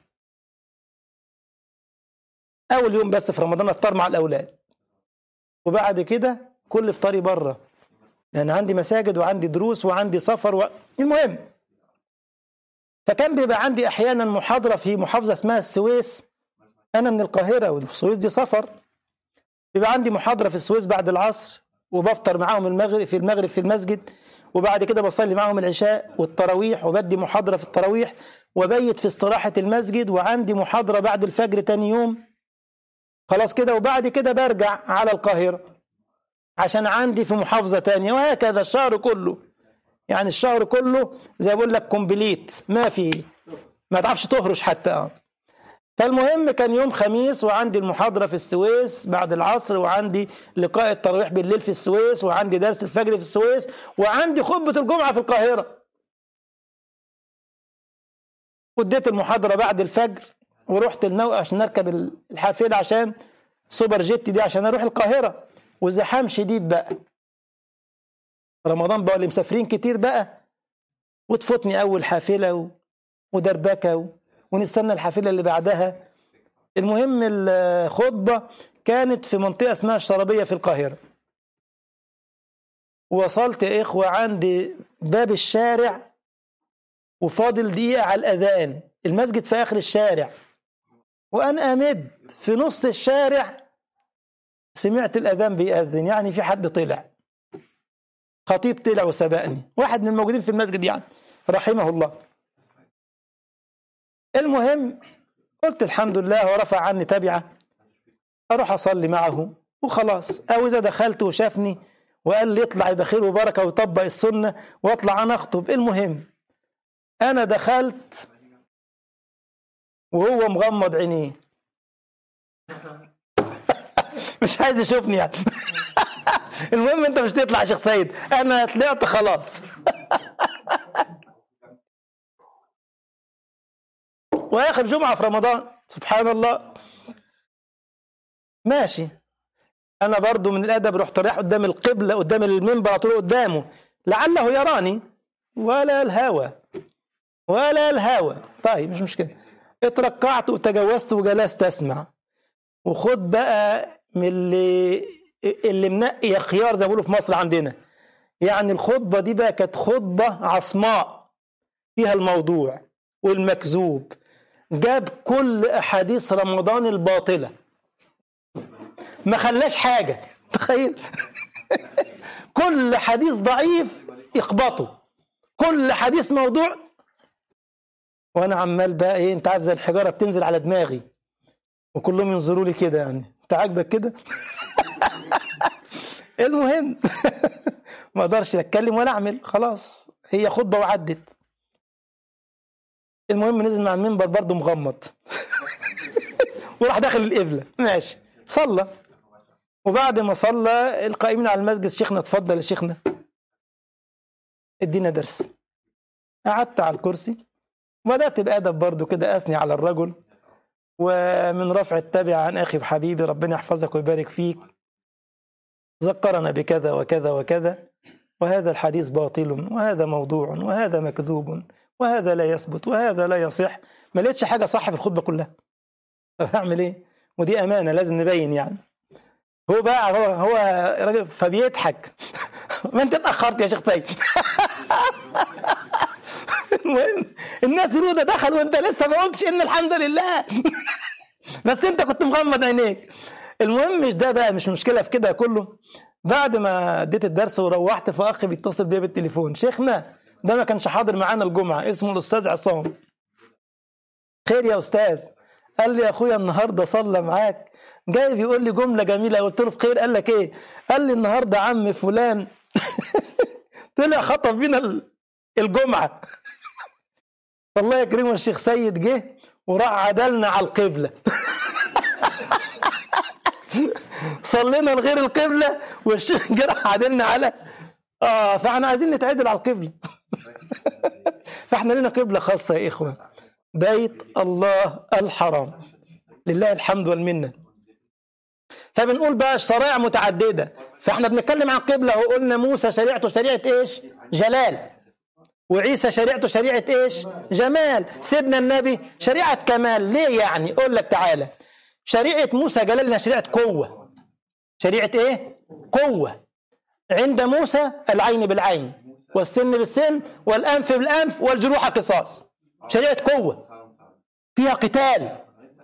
أول يوم بس في رمضان أفطر مع الأولاد، وبعد كده كل إفطاري بره، لأن يعني عندي مساجد وعندي دروس وعندي سفر و... المهم، فكان بيبقى عندي أحيانا محاضرة في محافظة اسمها السويس. أنا من القاهرة والسويس دي سفر. بيبقى عندي محاضرة في السويس بعد العصر، وبفطر معاهم المغرب في المغرب في المسجد، وبعد كده بصلي معاهم العشاء والتراويح، وبدي محاضرة في التراويح، وبيت في استراحة المسجد، وعندي محاضرة بعد الفجر تاني يوم. خلاص كده، وبعد كده برجع على القاهرة عشان عندي في محافظة تانية، وهكذا الشهر كله. يعني الشهر كله زي بقول لك كومبليت، ما في ما تعرفش تهرش حتى. اه فالمهم كان يوم خميس وعندي المحاضرة في السويس بعد العصر، وعندي لقاء التراويح بالليل في السويس، وعندي درس الفجر في السويس، وعندي خطبة الجمعة في القاهرة. وديت المحاضرة بعد الفجر ورحت الموقع عشان نركب الحافلة عشان سوبر جيت دي عشان اروح القاهرة، وزحام شديد بقى. رمضان بقى اللي مسافرين كتير بقى، وتفوتني اول حافلة ودربكة، ونستنى الحافلة اللي بعدها. المهم الخطبة كانت في منطقة اسمها الشرابية في القاهرة. وصلت يا إخوة عندي باب الشارع وفاضل دقيقة على الأذان، المسجد في آخر الشارع، وأنا أمد في نص الشارع سمعت الأذان بيأذن، يعني في حد طلع، خطيب طلع وسبقني، واحد من الموجودين في المسجد يعني رحمه الله. المهم قلت الحمد لله، ورفع عني تبعة، أروح أصلي معه وخلاص. أو إذا دخلت وشافني وقال لي اطلع يبقى خير وبركة ويطبق السنة واطلع أنا أخطب. المهم أنا دخلت وهو مغمض عينيه مش عايز يشوفني يعني المهم أنت مش تطلع يا شيخ سيد، أنا طلعت خلاص وآخر جمعة في رمضان سبحان الله ماشي. أنا برضو من الأدب رحت رايح قدام القبلة قدام المنبر أطول قدامه لعله يراني، ولا الهوى ولا الهوى. طيب مش مشكلة، اتركعت وتجوزت وجلست أسمع. وخد بقى من اللي اللي منقي يا خيار زي ما بيقولوا في مصر عندنا. يعني الخطبة دي بقى كانت خطبة عصماء فيها الموضوع والمكذوب، جاب كل أحاديث رمضان الباطلة، ما خلاش حاجة. تخيل كل حديث ضعيف يخبطه، كل حديث موضوع. وانا عمال بقى ايه، انت عارف زي الحجارة بتنزل على دماغي، وكلهم ينظروا لي كده، يعني انت عاجبك كده المهم ما اقدرش اتكلم ولا اعمل، خلاص هي خطبة وعدت. المهم نزل مع المنبر برضه مغمض وراح داخل القبلة ماشي صلى. وبعد ما صلى القائمين على المسجد شيخنا اتفضل يا شيخنا ادينا درس. قعدت على الكرسي وبدأت بأدب برضو كده أثني على الرجل، ومن رفع التبع عن أخي وحبيبي ربنا يحفظك ويبارك فيك، ذكرنا بكذا وكذا وكذا، وهذا الحديث باطل، وهذا موضوع، وهذا مكذوب، وهذا لا يثبت، وهذا لا يصح. ما لقيتش حاجة صح في الخطبة كلها. أعمل إيه؟ ودي أمانة لازم نبين يعني. هو بقى هو هو راجل فبيضحك ما انت اتاخرت يا شيخ سيد المهم الناس رودة دخل وانت لسه ما قلتش ان الحمد لله بس انت كنت مغمض عينيك. المهم مش ده بقى، مش مشكله في كده كله. بعد ما اديت الدرس وروحت فاخي بيتصل بيا بالتليفون، شيخنا ده ما كانش حاضر معانا الجمعه، اسمه الاستاذ عصام. خير يا استاذ؟ قال لي يا اخويا النهارده صلى معاك، جاي بيقول لي جمله جميله. قلت له في خير؟ قال لك ايه؟ قال لي النهارده عم فلان طلع خطف بينا الجمعة. الله يكرمه الشيخ سيد جه وراح عدلنا على القبلة. صلينا لغير القبلة والشيخ جه راح عدلنا على اه فاحنا عايزين نتعدل على القبلة. فاحنا لنا قبلة خاصة يا إخوة، بيت الله الحرام، لله الحمد والمنة. فبنقول بقى الشرائع متعددة، فاحنا بنتكلم عن قبلة وقلنا موسى شريعته شريعة ايش؟ جلال، وعيسى شريعته شريعة ايش؟ جمال، سيدنا النبي شريعة كمال. ليه يعني؟ اقول لك تعالى، شريعة موسى جلال لنا شريعة قوة. شريعة ايه؟ قوة. عند موسى العين بالعين والسن بالسن والأنف بالأنف والجروح قصاص. شريعة قوة فيها قتال.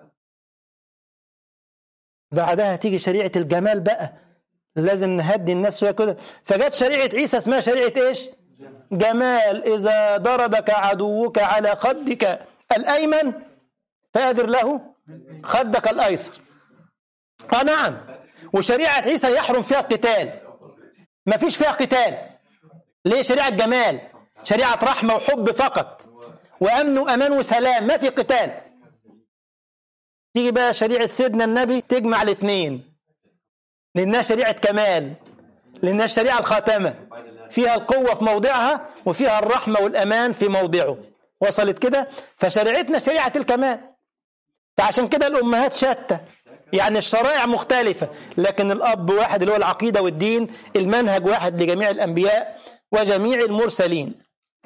بعدها تيجي شريعة الجمال بقى، لازم نهدي الناس شوية كده. فجت شريعة عيسى اسمها شريعة ايش؟ جمال. إذا ضربك عدوك على خدك الأيمن فأدر له خدك الأيسر. آه نعم. وشريعة عيسى يحرم فيها القتال، ما فيش فيها قتال. ليه؟ شريعة جمال، شريعة رحمة وحب فقط، وأمن وأمان وسلام، ما في قتال. تيجي بقى شريعة سيدنا النبي تجمع الاثنين، لأنها شريعة كمال، لأنها الشريعة الخاتمة، فيها القوة في موضعها وفيها الرحمة والأمان في موضعه. وصلت كده؟ فشريعتنا شريعة الكمال. فعشان كده الأمهات شتى، يعني الشرائع مختلفة، لكن الأب واحد اللي هو العقيدة والدين، المنهج واحد لجميع الأنبياء وجميع المرسلين.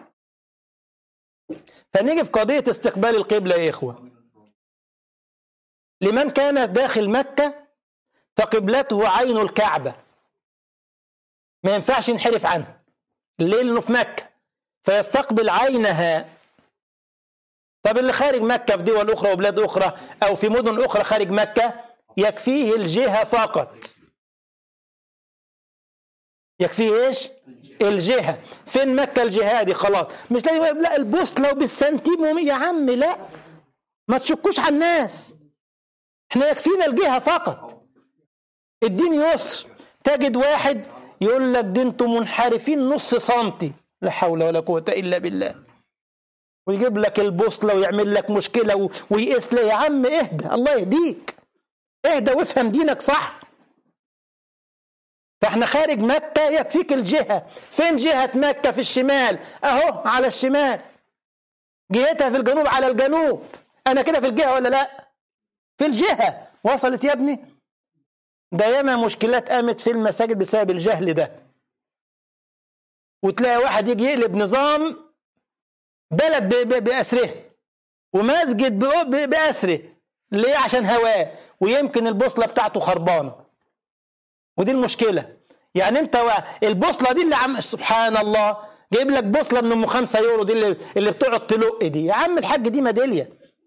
فنيجي في قضية استقبال القبلة يا إخوة. لمن كان داخل مكة فقبلته عين الكعبة، ما ينفعش نحرف عنها. ليه؟ لأنه في مكة فيستقبل عينها. طب اللي خارج مكة في دول أخرى وبلاد أخرى أو في مدن أخرى خارج مكة يكفيه الجهة فقط. يكفيه إيش؟ الجهة. فين مكة الجهة دي؟ خلاص مش لازم لا البوست لو بالسنتيم يا عم، لا ما تشكوش على الناس، احنا يكفينا الجهة فقط. الدين يسر. تجد واحد يقول لك دي انتم منحرفين نص سنتي، لا حول ولا قوة إلا بالله، ويجيب لك البوصلة ويعمل لك مشكلة ويقيس لي. يا عم اهدى، الله يهديك، اهدى وافهم دينك صح. فاحنا خارج مكة يكفيك الجهة. فين جهة مكة؟ في الشمال اهو، على الشمال. جهتها في الجنوب على الجنوب. انا كده في الجهة ولا لا؟ في الجهة. وصلت يا ابني؟ ده ياما مشكلات قامت في المساجد بسبب الجهل ده. وتلاقي واحد يجي يقلب نظام بلد بأسره ومسجد بأسره. ليه؟ عشان هواه، ويمكن البوصلة بتاعته خربانة. ودي المشكلة. يعني انت البوصلة دي اللي عم سبحان الله جايب لك بوصلة من ام خمسة يورو دي اللي, اللي بتقعد تلق دي. يا عم الحاج دي ميدالية.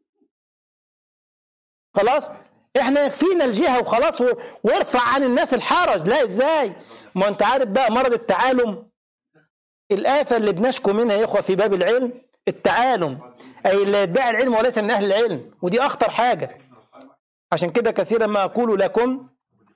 خلاص احنا يكفينا الجهة وخلاص، وارفع عن الناس الحرج. لا ازاي؟ ما انت عارف بقى مرض التعالم، الآفة اللي بنشكو منها يا اخوة في باب العلم، التعالم، أي اللي يدعي العلم وليس من أهل العلم، ودي أخطر حاجة. عشان كده كثيرا ما أقول لكم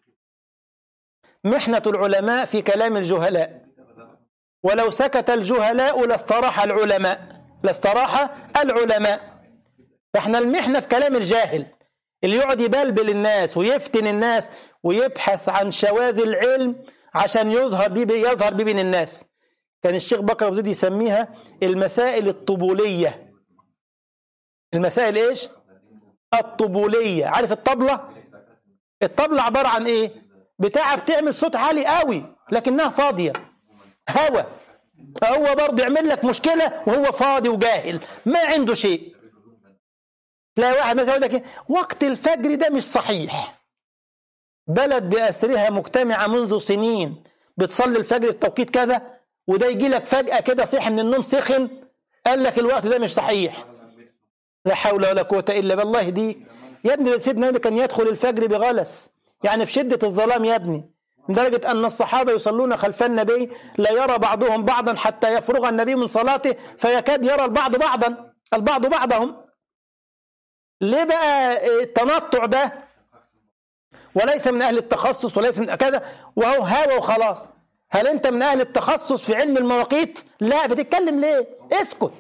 محنة العلماء في كلام الجهلاء، ولو سكت الجهلاء لاستراح العلماء، لاستراح العلماء. فاحنا المحنة في كلام الجاهل اللي يقعد يبلبل الناس ويفتن الناس ويبحث عن شواذ العلم عشان يظهر بيه يظهر بيه بين الناس. كان الشيخ بكر أبو زيد يسميها المسائل الطبولية. المسائل ايش؟ الطبولية. عارف الطبلة؟ الطبلة عبارة عن ايه؟ بتاعة بتعمل صوت عالي قوي لكنها فاضية، هوا. هو برضه يعمل لك مشكلة وهو فاضي وجاهل ما عنده شيء. تلاقي واحد مثلا يقول لك وقت الفجر ده مش صحيح. بلد بأسرها مجتمعة منذ سنين بتصلي الفجر في توقيت كذا، وده يجي لك فجأة كده صحي من النوم سخن قال لك الوقت ده مش صحيح. لا حول ولا قوة إلا بالله. دي يا ابني سيدنا النبي كان يدخل الفجر بغلس، يعني في شدة الظلام يا ابني، لدرجة أن الصحابة يصلون خلف النبي لا يرى بعضهم بعضا حتى يفرغ النبي من صلاته فيكاد يرى البعض بعضا البعض بعضهم. ليه بقى التنطع ده؟ وليس من أهل التخصص وليس من كذا، وهو هوا وخلاص. هل أنت من أهل التخصص في علم المواقيت؟ لا. بتتكلم ليه؟ اسكت،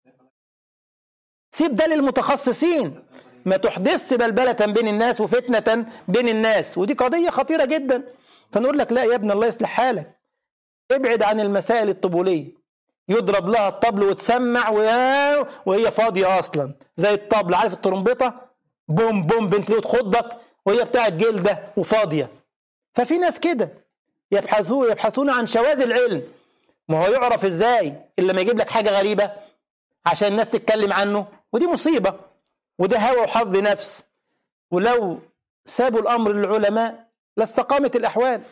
سيب ده للمتخصصين، ما تحدث بلبلة بين الناس وفتنة بين الناس، ودي قضية خطيرة جدا. فنقول لك لا يا ابن الله يصلح حالك، ابعد عن المسائل الطبولية، يضرب لها الطبل وتسمع وهي فاضية أصلا زي الطبل، عارف الترمبطة؟ بوم بوم بنت ليه تخضك وهي بتاعت جلدة وفاضية. ففي ناس كده يبحثون يبحثون عن شواذ العلم. ما هو يعرف ازاي إلا ما يجيب لك حاجة غريبة عشان الناس تتكلم عنه، ودي مصيبة، وده هوى وحظ نفس. ولو سابوا الأمر للعلماء لاستقامت الأحوال.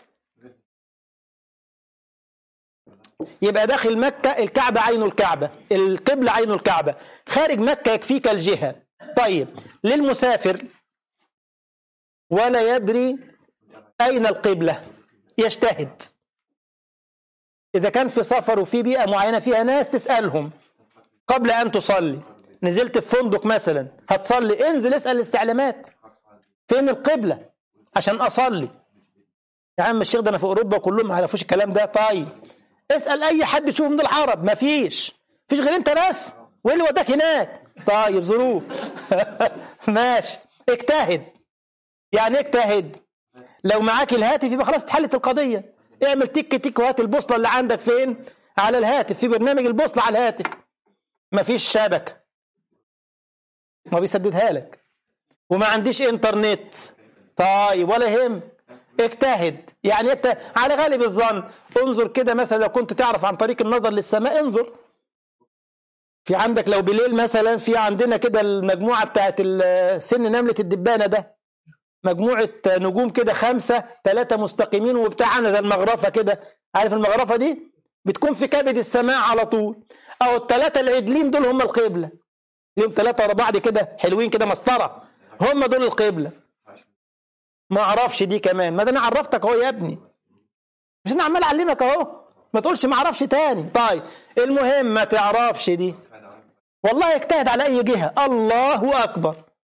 يبقى داخل مكة الكعبة عين الكعبة، القبلة عين الكعبة، خارج مكة يكفيك الجهة. طيب للمسافر ولا يدري أين القبلة يجتهد. إذا كان في سفر وفي بيئة معينة فيها ناس تسألهم قبل أن تصلي. نزلت في فندق مثلا هتصلي، انزل اسأل الاستعلامات فين القبلة عشان أصلي. يا عم الشيخ ده أنا في أوروبا كلهم ما يعرفوش الكلام ده. طيب اسأل أي حد تشوفه من العرب، ما فيش فيش غير أنت بس، وإيه اللي وداك هناك؟ طيب ظروف. ماشي، اجتهد. يعني اجتهد. لو معاك الهاتف يبقى خلاص اتحلت القضية، اعمل تك تك وهات البوصلة اللي عندك فين؟ على الهاتف، في برنامج البوصلة على الهاتف. ما فيش شبكة ما بيسددها لك، وما عنديش انترنت. طيب ولا يهم، اجتهد. يعني اجتهد على غالب الظن. انظر كده مثلا، لو كنت تعرف عن طريق النظر للسماء انظر. في عندك لو بالليل مثلا، في عندنا كده المجموعة بتاعت سن نملة الدبانة ده، مجموعة نجوم كده خمسة، ثلاثة مستقيمين وبتاعنا زي المغرفة كده. عارف المغرفة دي بتكون في كبد السماء على طول، او الثلاثة العدلين دول هم القبلة. ليهم ثلاثة ورا بعض كده حلوين كده مسطرة، هم دول القبلة. ما اعرفش دي كمان، ما ده انا عرفتك اهو يا ابني، مش انا عمال اعلمك اهو، ما تقولش ما اعرفش تاني. طيب المهم ما تعرفش دي، والله اجتهد على اي جهة. الله اكبر،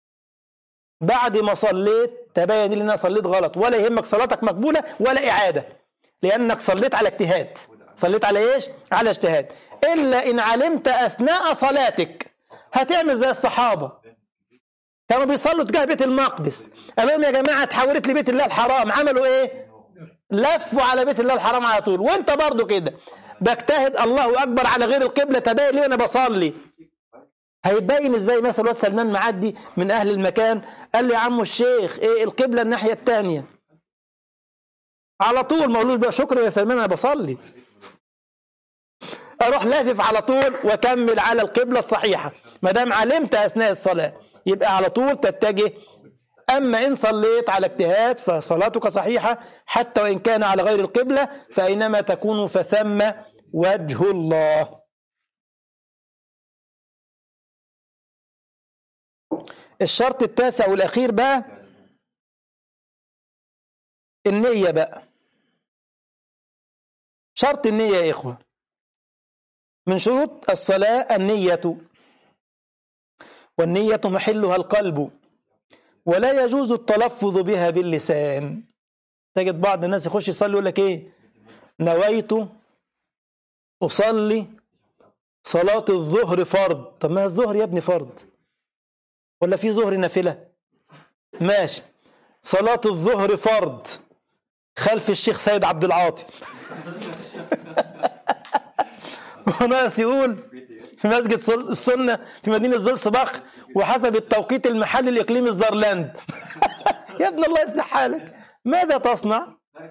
بعد ما صليت تبين لي ان انا صليت غلط، ولا يهمك صلاتك مقبولة ولا اعادة، لانك صليت على اجتهاد. صليت على ايش؟ على اجتهاد. الا ان علمت اثناء صلاتك هتعمل زي الصحابة كانوا بيصلوا تجاه بيت المقدس، قال لهم يا جماعة تحولت لبيت الله الحرام، عملوا ايه؟ لفوا على بيت الله الحرام على طول. وانت برضو كده بجتهد الله اكبر على غير القبلة، تبين لي وانا بصلي. هيتبين ازاي؟ مثلا واد سلمان معدي من اهل المكان قال لي يا عم الشيخ ايه القبلة الناحية التانية، على طول ما اقولوش بقى شكرا يا سلمان انا بصلي، اروح لافف على طول واكمل على القبلة الصحيحة. ما دام علمت اثناء الصلاة يبقى على طول تتجه. أما إن صليت على اجتهاد فصلاتك صحيحة حتى وإن كان على غير القبلة، فأينما تكون فثم وجه الله. الشرط التاسع والأخير بقى النية بقى. شرط النية يا إخوة، من شروط الصلاة النية، والنية محلها القلب، ولا يجوز التلفظ بها باللسان. تجد بعض الناس يخش يصلي يقول لك ايه؟ نويت أصلي صلاة الظهر فرض. طب ما الظهر يا ابني فرض، ولا في ظهر نافلة؟ ماشي، صلاة الظهر فرض خلف الشيخ سيد عبد العاطي. وناس يقول في مسجد السنة في مدينة زولسباخ وحسب التوقيت المحلي الإقليمي الزرلاند. يا ابن الله يصلح حالك، ماذا تصنع؟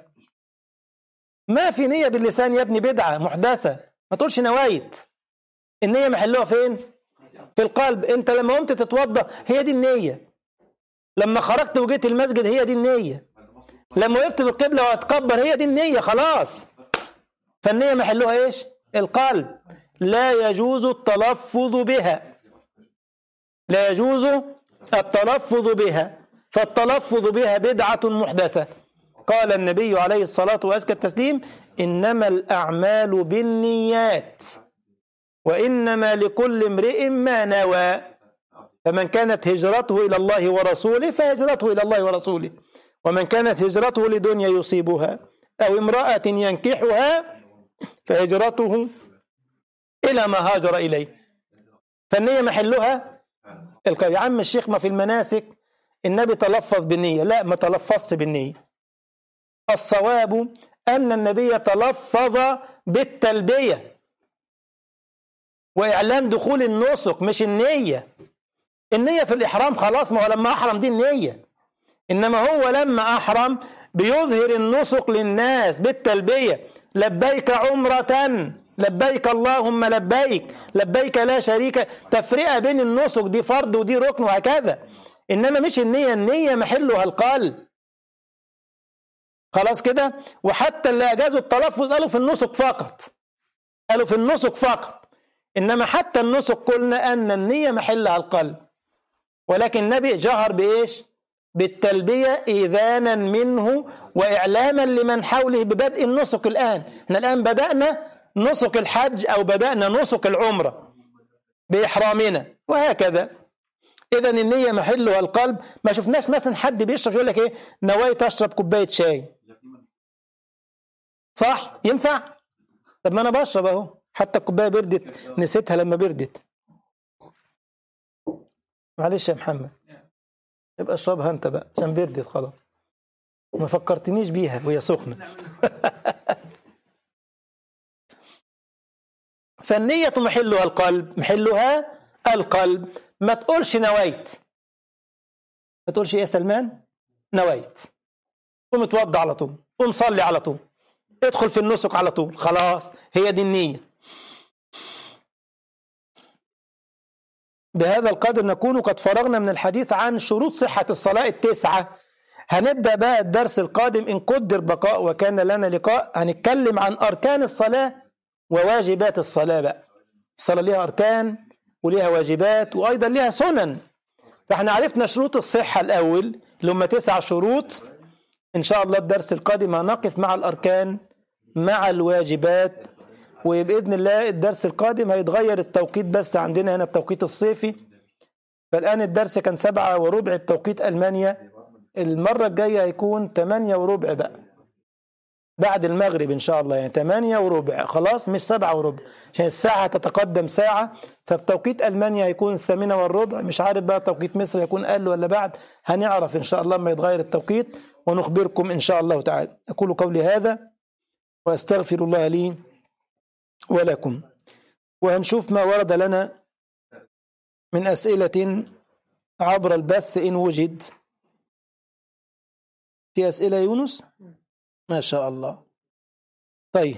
ما في نية باللسان يا ابني، بدعة محدثة. ما تقولش نوايت، النية محلوها فين؟ في القلب. انت لما قمت تتوضا هي دي النية، لما خرجت وجيت المسجد هي دي النية، لما وقفت بالقبلة واتكبر هي دي النية، خلاص. فالنية محلوها ايش؟ القلب. لا يجوز التلفظ بها، لا يجوز التلفظ بها، فالتلفظ بها بدعة محدثة. قال النبي عليه الصلاة وأزكى التسليم: إنما الأعمال بالنيات وإنما لكل امرئ ما نوى، فمن كانت هجرته إلى الله ورسوله فهجرته إلى الله ورسوله، ومن كانت هجرته لدنيا يصيبها أو امرأة ينكحها فهجرته إلى ما هاجر إليه. فالنية محلها القلب. يا عم الشيخ ما في المناسك النبي تلفظ بالنية. لا، ما تلفظش بالنية. الصواب أن النبي تلفظ بالتلبية وإعلان دخول النسك، مش النية. النية في الإحرام خلاص، ما هو لما أحرم دي النية. إنما هو لما أحرم بيظهر النسك للناس بالتلبية: لبيك عمرة، لبيك اللهم لبيك، لبيك لا شريك. تفرقة بين النسك، دي فرض ودي ركن وهكذا. إنما مش النية. النية محلها القلب. خلاص كده. وحتى اللي أجازوا التلفظ قالوا في النسك فقط، قالوا في النسك فقط. إنما حتى النسك قلنا أن النية محلها القلب، ولكن النبي جهر بإيش؟ بالتلبية إذانا منه وإعلاما لمن حوله ببدء النسك. الآن احنا الآن بدأنا نسك الحج أو بدأنا نسك العمرة بإحرامنا وهكذا. إذا النية محلها القلب. ما شفناش مثلا حد بيشرب يقول لك إيه نويت أشرب كوباية شاي، صح؟ ينفع؟ طب ما أنا بشرب أهو، حتى الكوباية بردت نسيتها لما بردت. معلش يا محمد، يبقى اشربها أنت بقى عشان بردت خلاص، ما فكرتنيش بيها وهي سخنة. فالنية محلها القلب، محلها القلب. ما تقولش نويت، ما تقولش إيه يا سلمان نويت، قوم اتوضى على طول، قوم صلي على طول، ادخل في النسك على طول، خلاص هي دي النية. بهذا القدر نكون قد فرغنا من الحديث عن شروط صحة الصلاة التسعة. هنبدأ بقى الدرس القادم إن قدر بقاء وكان لنا لقاء، هنتكلم عن أركان الصلاة وواجبات الصلاة. بقى الصلاة ليها أركان وليها واجبات وأيضا ليها سنن. فاحنا عرفنا شروط الصحة الأول اللي هم تسع شروط. إن شاء الله الدرس القادم هنقف مع الأركان مع الواجبات، وبإذن الله الدرس القادم هيتغير التوقيت، بس عندنا هنا التوقيت الصيفي، فالآن الدرس كان سبعة وربع بتوقيت ألمانيا، المرة الجاية هيكون تمانية وربع بقى بعد المغرب إن شاء الله، يعني تمانية وربع خلاص، مش سبعة وربع عشان الساعة تتقدم ساعة. فبتوقيت ألمانيا هيكون الثامنة والربع، مش عارف بقى توقيت مصر هيكون قل ولا بعد، هنعرف إن شاء الله ما يتغير التوقيت ونخبركم إن شاء الله تعالى. أقول قولي هذا وأستغفر الله لي ولكم. وهنشوف ما ورد لنا من أسئلة عبر البث إن وجد. في أسئلة يونس؟ ما شاء الله. طيب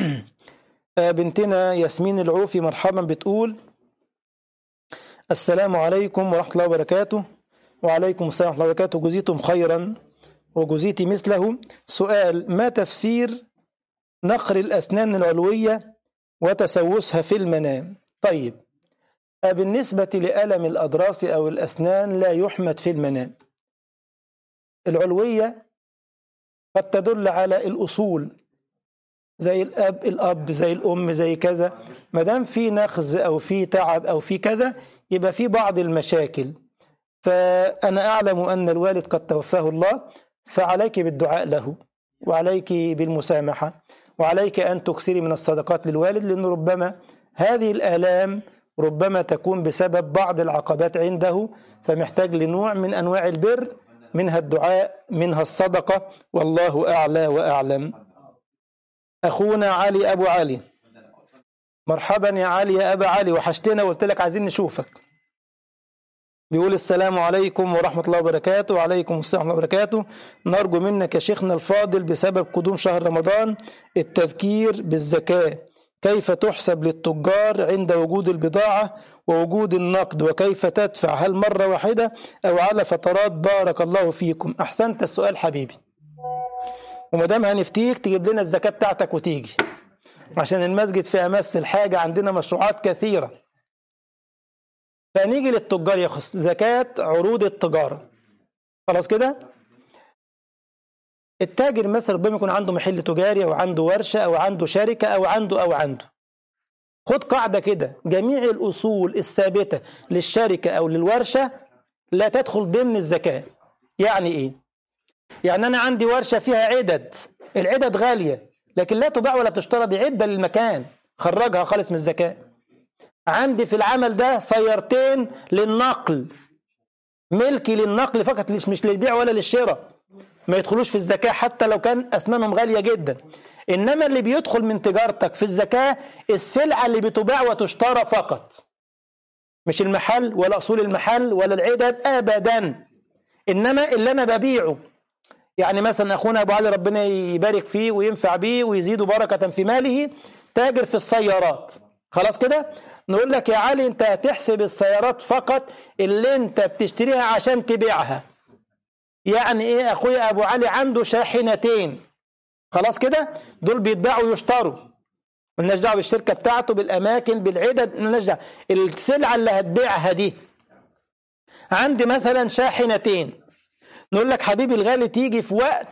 بنتنا ياسمين العوفي مرحبا، بتقول السلام عليكم ورحمة الله وبركاته. وعليكم السلام ورحمة الله وبركاته، جزيتم خيرا وجزيتي مثله. سؤال: ما تفسير نقر الأسنان العلوية وتسوسها في المنام؟ طيب، بالنسبة لألم الأضراس أو الأسنان لا يحمد في المنام. العلوية قد تدل على الأصول زي الأب الأب زي الأم زي كذا، ما دام في نخز أو في تعب أو في كذا يبقى في بعض المشاكل. فأنا أعلم أن الوالد قد توفاه الله، فعليك بالدعاء له وعليك بالمسامحة وعليك أن تكثري من الصدقات للوالد، لأن ربما هذه الآلام ربما تكون بسبب بعض العقبات عنده، فمحتاج لنوع من أنواع البر، منها الدعاء منها الصدقة، والله أعلى وأعلم. أخونا علي أبو علي، مرحبا يا علي يا أبا علي، وحشتنا وقلت لك عايزين نشوفك. بيقول السلام عليكم ورحمة الله وبركاته. وعليكم السلام ورحمة الله وبركاته. نرجو منك يا شيخنا الفاضل بسبب قدوم شهر رمضان التذكير بالزكاة، كيف تحسب للتجار عند وجود البضاعة ووجود النقد، وكيف تدفع، هل مرة واحدة أو على فترات؟ بارك الله فيكم. أحسنت السؤال حبيبي، ومدام هنفتيك تجيب لنا الزكاة بتاعتك وتيجي، عشان المسجد فيها مس الحاجة، عندنا مشروعات كثيرة. فنيجي للتجار، يخص زكاة عروض التجارة. خلاص كده. التاجر مثلا ربما يكون عنده محل تجاري أو عنده ورشة أو عنده شركة أو عنده أو عنده خد قاعدة كده: جميع الأصول الثابتة للشركة أو للورشة لا تدخل ضمن الزكاة. يعني إيه؟ يعني أنا عندي ورشة فيها عدد العدد غالية لكن لا تباع ولا تشترى، دي عدة للمكان، خرجها خالص من الزكاة. عندي في العمل ده سيارتين للنقل، ملكي للنقل فقط، مش للبيع ولا للشراء، ما يدخلوش في الزكاة حتى لو كان أثمانهم غالية جدا. إنما اللي بيدخل من تجارتك في الزكاة السلعة اللي بتباع وتشترى فقط، مش المحل ولا أصول المحل ولا العدد أبدا. إنما اللي أنا ببيعه، يعني مثلا أخونا أبو علي ربنا يبارك فيه وينفع بيه ويزيد بركة في ماله، تاجر في السيارات، خلاص كده نقول لك يا علي أنت هتحسب السيارات فقط اللي أنت بتشتريها عشان تبيعها. يعني إيه؟ أخويا أبو علي عنده شاحنتين، خلاص كده دول بيتباعوا ويشتروا، مالناش دعوه بالشركه بتاعته بالاماكن بالعدد، مالناش دعوه. السلعه اللي هتبيعها دي عندي مثلا شاحنتين، نقول لك حبيبي الغالي تيجي في وقت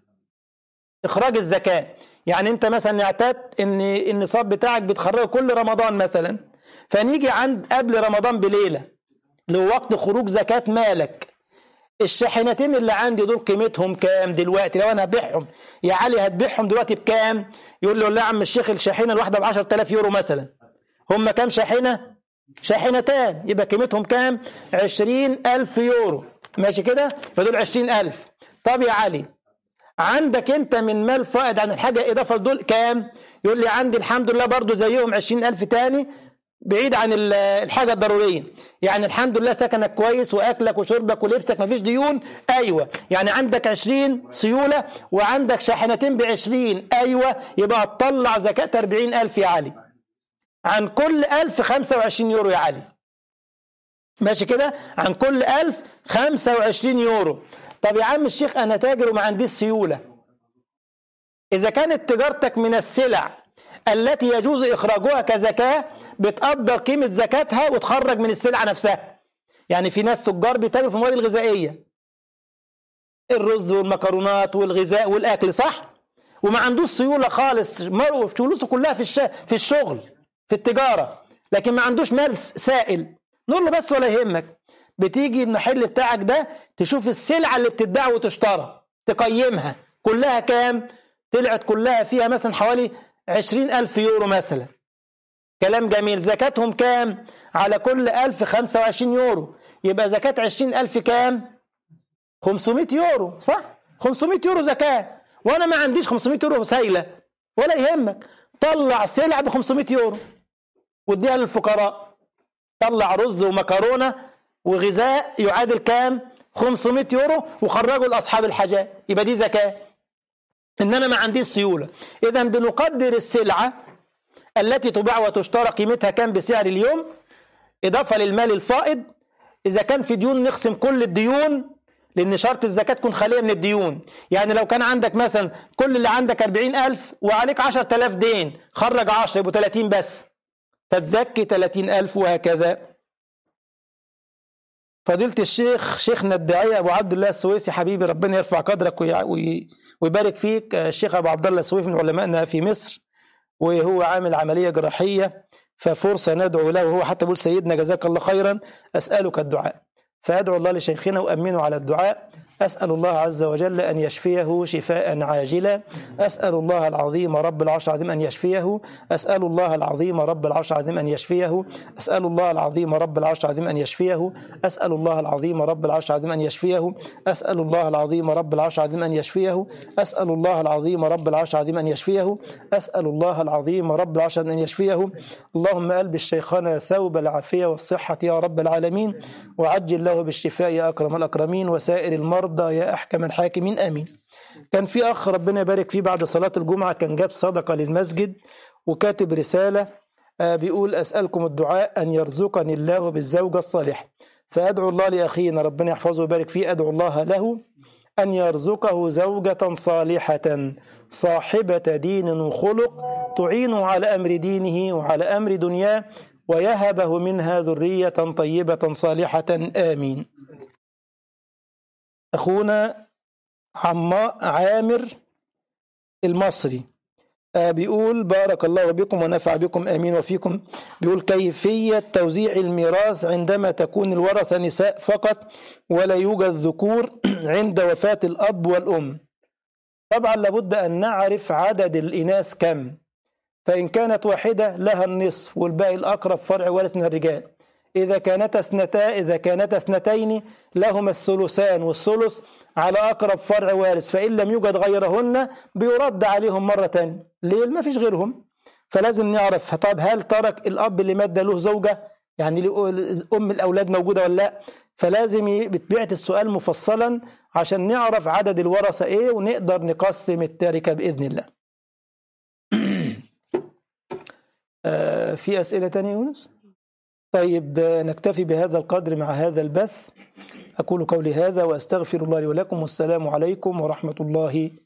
اخراج الزكاه. يعني انت مثلا اعتدت ان النصاب بتاعك بتخرجه كل رمضان مثلا، فنيجي عند قبل رمضان بليله لو وقت خروج زكاه مالك. الشاحنتين اللي عندي دول قيمتهم كام دلوقتي؟ لو انا هبيعهم يا علي هتبيعهم دلوقتي بكام؟ يقول له لا يا عم الشيخ الشاحنه الواحده ب عشرة آلاف يورو مثلا. هم كام شاحنه؟ شاحنتان، يبقى قيمتهم كام؟ عشرين ألف يورو، ماشي كده؟ فدول عشرين ألف. طب يا علي عندك انت من مال فائض عن الحاجه اضافه لدول كام؟ يقول لي عندي الحمد لله برضو زيهم عشرين ألف تاني بعيد عن الحاجة الضرورية. يعني الحمد لله سكنك كويس وأكلك وشربك ولبسك مفيش ديون، أيوة. يعني عندك عشرين سيولة وعندك شاحنتين بعشرين، أيوة. يبقى تطلع زكاة أربعين ألف يا علي، عن كل ألف خمسة وعشرين يورو يا علي، ماشي كده؟ عن كل ألف خمسة وعشرين يورو. طب يا عم الشيخ أنا تاجر وما عنديش سيولة. إذا كانت تجارتك من السلع التي يجوز إخراجها كزكاة بتقدر قيمة زكاتها وتخرج من السلعة نفسها. يعني في ناس تجار بيتاجروا في المواد الغذائية، الرز والمكرونات والغذاء والأكل، صح؟ وما عندوش سيولة خالص، فلوسه كلها في الش... في الشغل في التجارة، لكن ما عندوش مال سائل. نقول له بس ولا يهمك، بتيجي المحل بتاعك ده تشوف السلعة اللي بتتباع وتشترى تقيمها كلها كام، طلعت كلها فيها مثلا حوالي عشرين ألف يورو مثلا، كلام جميل. زكاتهم كام؟ على كل ألف خمسة وعشرين يورو، يبقى زكاة عشرين ألف كام؟ خمسمائة يورو، صح؟ خمسمائة يورو زكاة، وأنا ما عنديش خمسمائة يورو سايلة، ولا يهمك، طلع سلعة ب خمسمائة يورو واديها للفقراء. طلع رز ومكرونة وغذاء يعادل كام؟ خمسمائة يورو، وخرجوا لأصحاب الحاجات، يبقى دي زكاة. إن أنا ما عنديش سيولة. إذا بنقدر السلعة التي تباع وتشترى قيمتها كام بسعر اليوم، إضافة للمال الفائض. إذا كان في ديون نقسم كل الديون، لأن شرط الزكاة تكون خالية من الديون. يعني لو كان عندك مثلا كل اللي عندك أربعين ألف وعليك عشرة آلاف دين، خرج عشرة يبقوا ثلاثين بس، فتزكي ثلاثين ألف، وهكذا. فضيلة الشيخ شيخنا الداعية أبو عبد الله السويسي حبيبي ربنا يرفع قدرك ويبارك فيك، الشيخ أبو عبد الله السويسي من علمائنا في مصر، وهو عامل عملية جراحية، ففرصة ندعو له، وهو حتى بيقول سيدنا جزاك الله خيرا أسألك الدعاء، فأدعو الله لشيخنا وأمنه على الدعاء. أسأل الله عز وجل أن يشفيه شفاء عاجلا، أسأل الله العظيم رب العرش العظيم أن يشفيه، أسأل الله العظيم رب العرش العظيم أن يشفيه، أسأل الله العظيم رب العرش العظيم أن يشفيه، أسأل الله العظيم رب العرش العظيم أن يشفيه، أسأل الله العظيم رب العرش العظيم أن يشفيه، أسأل الله العظيم رب العرش العظيم أن يشفيه، أسأل الله العظيم رب العرش العظيم أن يشفيه. اللهم ألبس شيخنا ثوب العافية والصحة يا رب العالمين، وعجل له بالشفاء يا أكرم الأكرمين، وسائر المرضى يا أحكم الحاكمين، آمين. كان في أخ ربنا يبارك فيه بعد صلاة الجمعة كان جاب صدقة للمسجد وكاتب رسالة بيقول أسألكم الدعاء أن يرزقني الله بالزوجة الصالحة، فأدعو الله لأخينا ربنا يحفظه ويبارك فيه، أدعو الله له أن يرزقه زوجة صالحة صاحبة دين وخلق تعينه على أمر دينه وعلى أمر دنياه، ويهبه منها ذرية طيبة صالحة، آمين. أخونا عامر المصري بيقول بارك الله بكم ونفع بكم، آمين وفيكم. بيقول كيفية توزيع الميراث عندما تكون الورثة نساء فقط ولا يوجد ذكور عند وفاة الأب والأم، طبعا لابد أن نعرف عدد الإناث كم، فإن كانت واحدة لها النصف والباقي الأقرب فرع وارث من الرجال. إذا كانت اثنتا إذا كانت اثنتين لهما الثلثان والثلث على أقرب فرع وارث، فإن لم يوجد غيرهن بيرد عليهم مرة تانية. ليه؟ ما فيش غيرهم. فلازم نعرف طب هل ترك الأب اللي مات ده له زوجة، يعني أم الأولاد موجودة ولا لا؟ فلازم بتبعت السؤال مفصلا عشان نعرف عدد الورثة إيه ونقدر نقسم التركة بإذن الله. آه في أسئلة تانية يونس؟ طيب نكتفي بهذا القدر مع هذا البث. أقول قولي هذا وأستغفر الله لي ولكم، والسلام عليكم ورحمة الله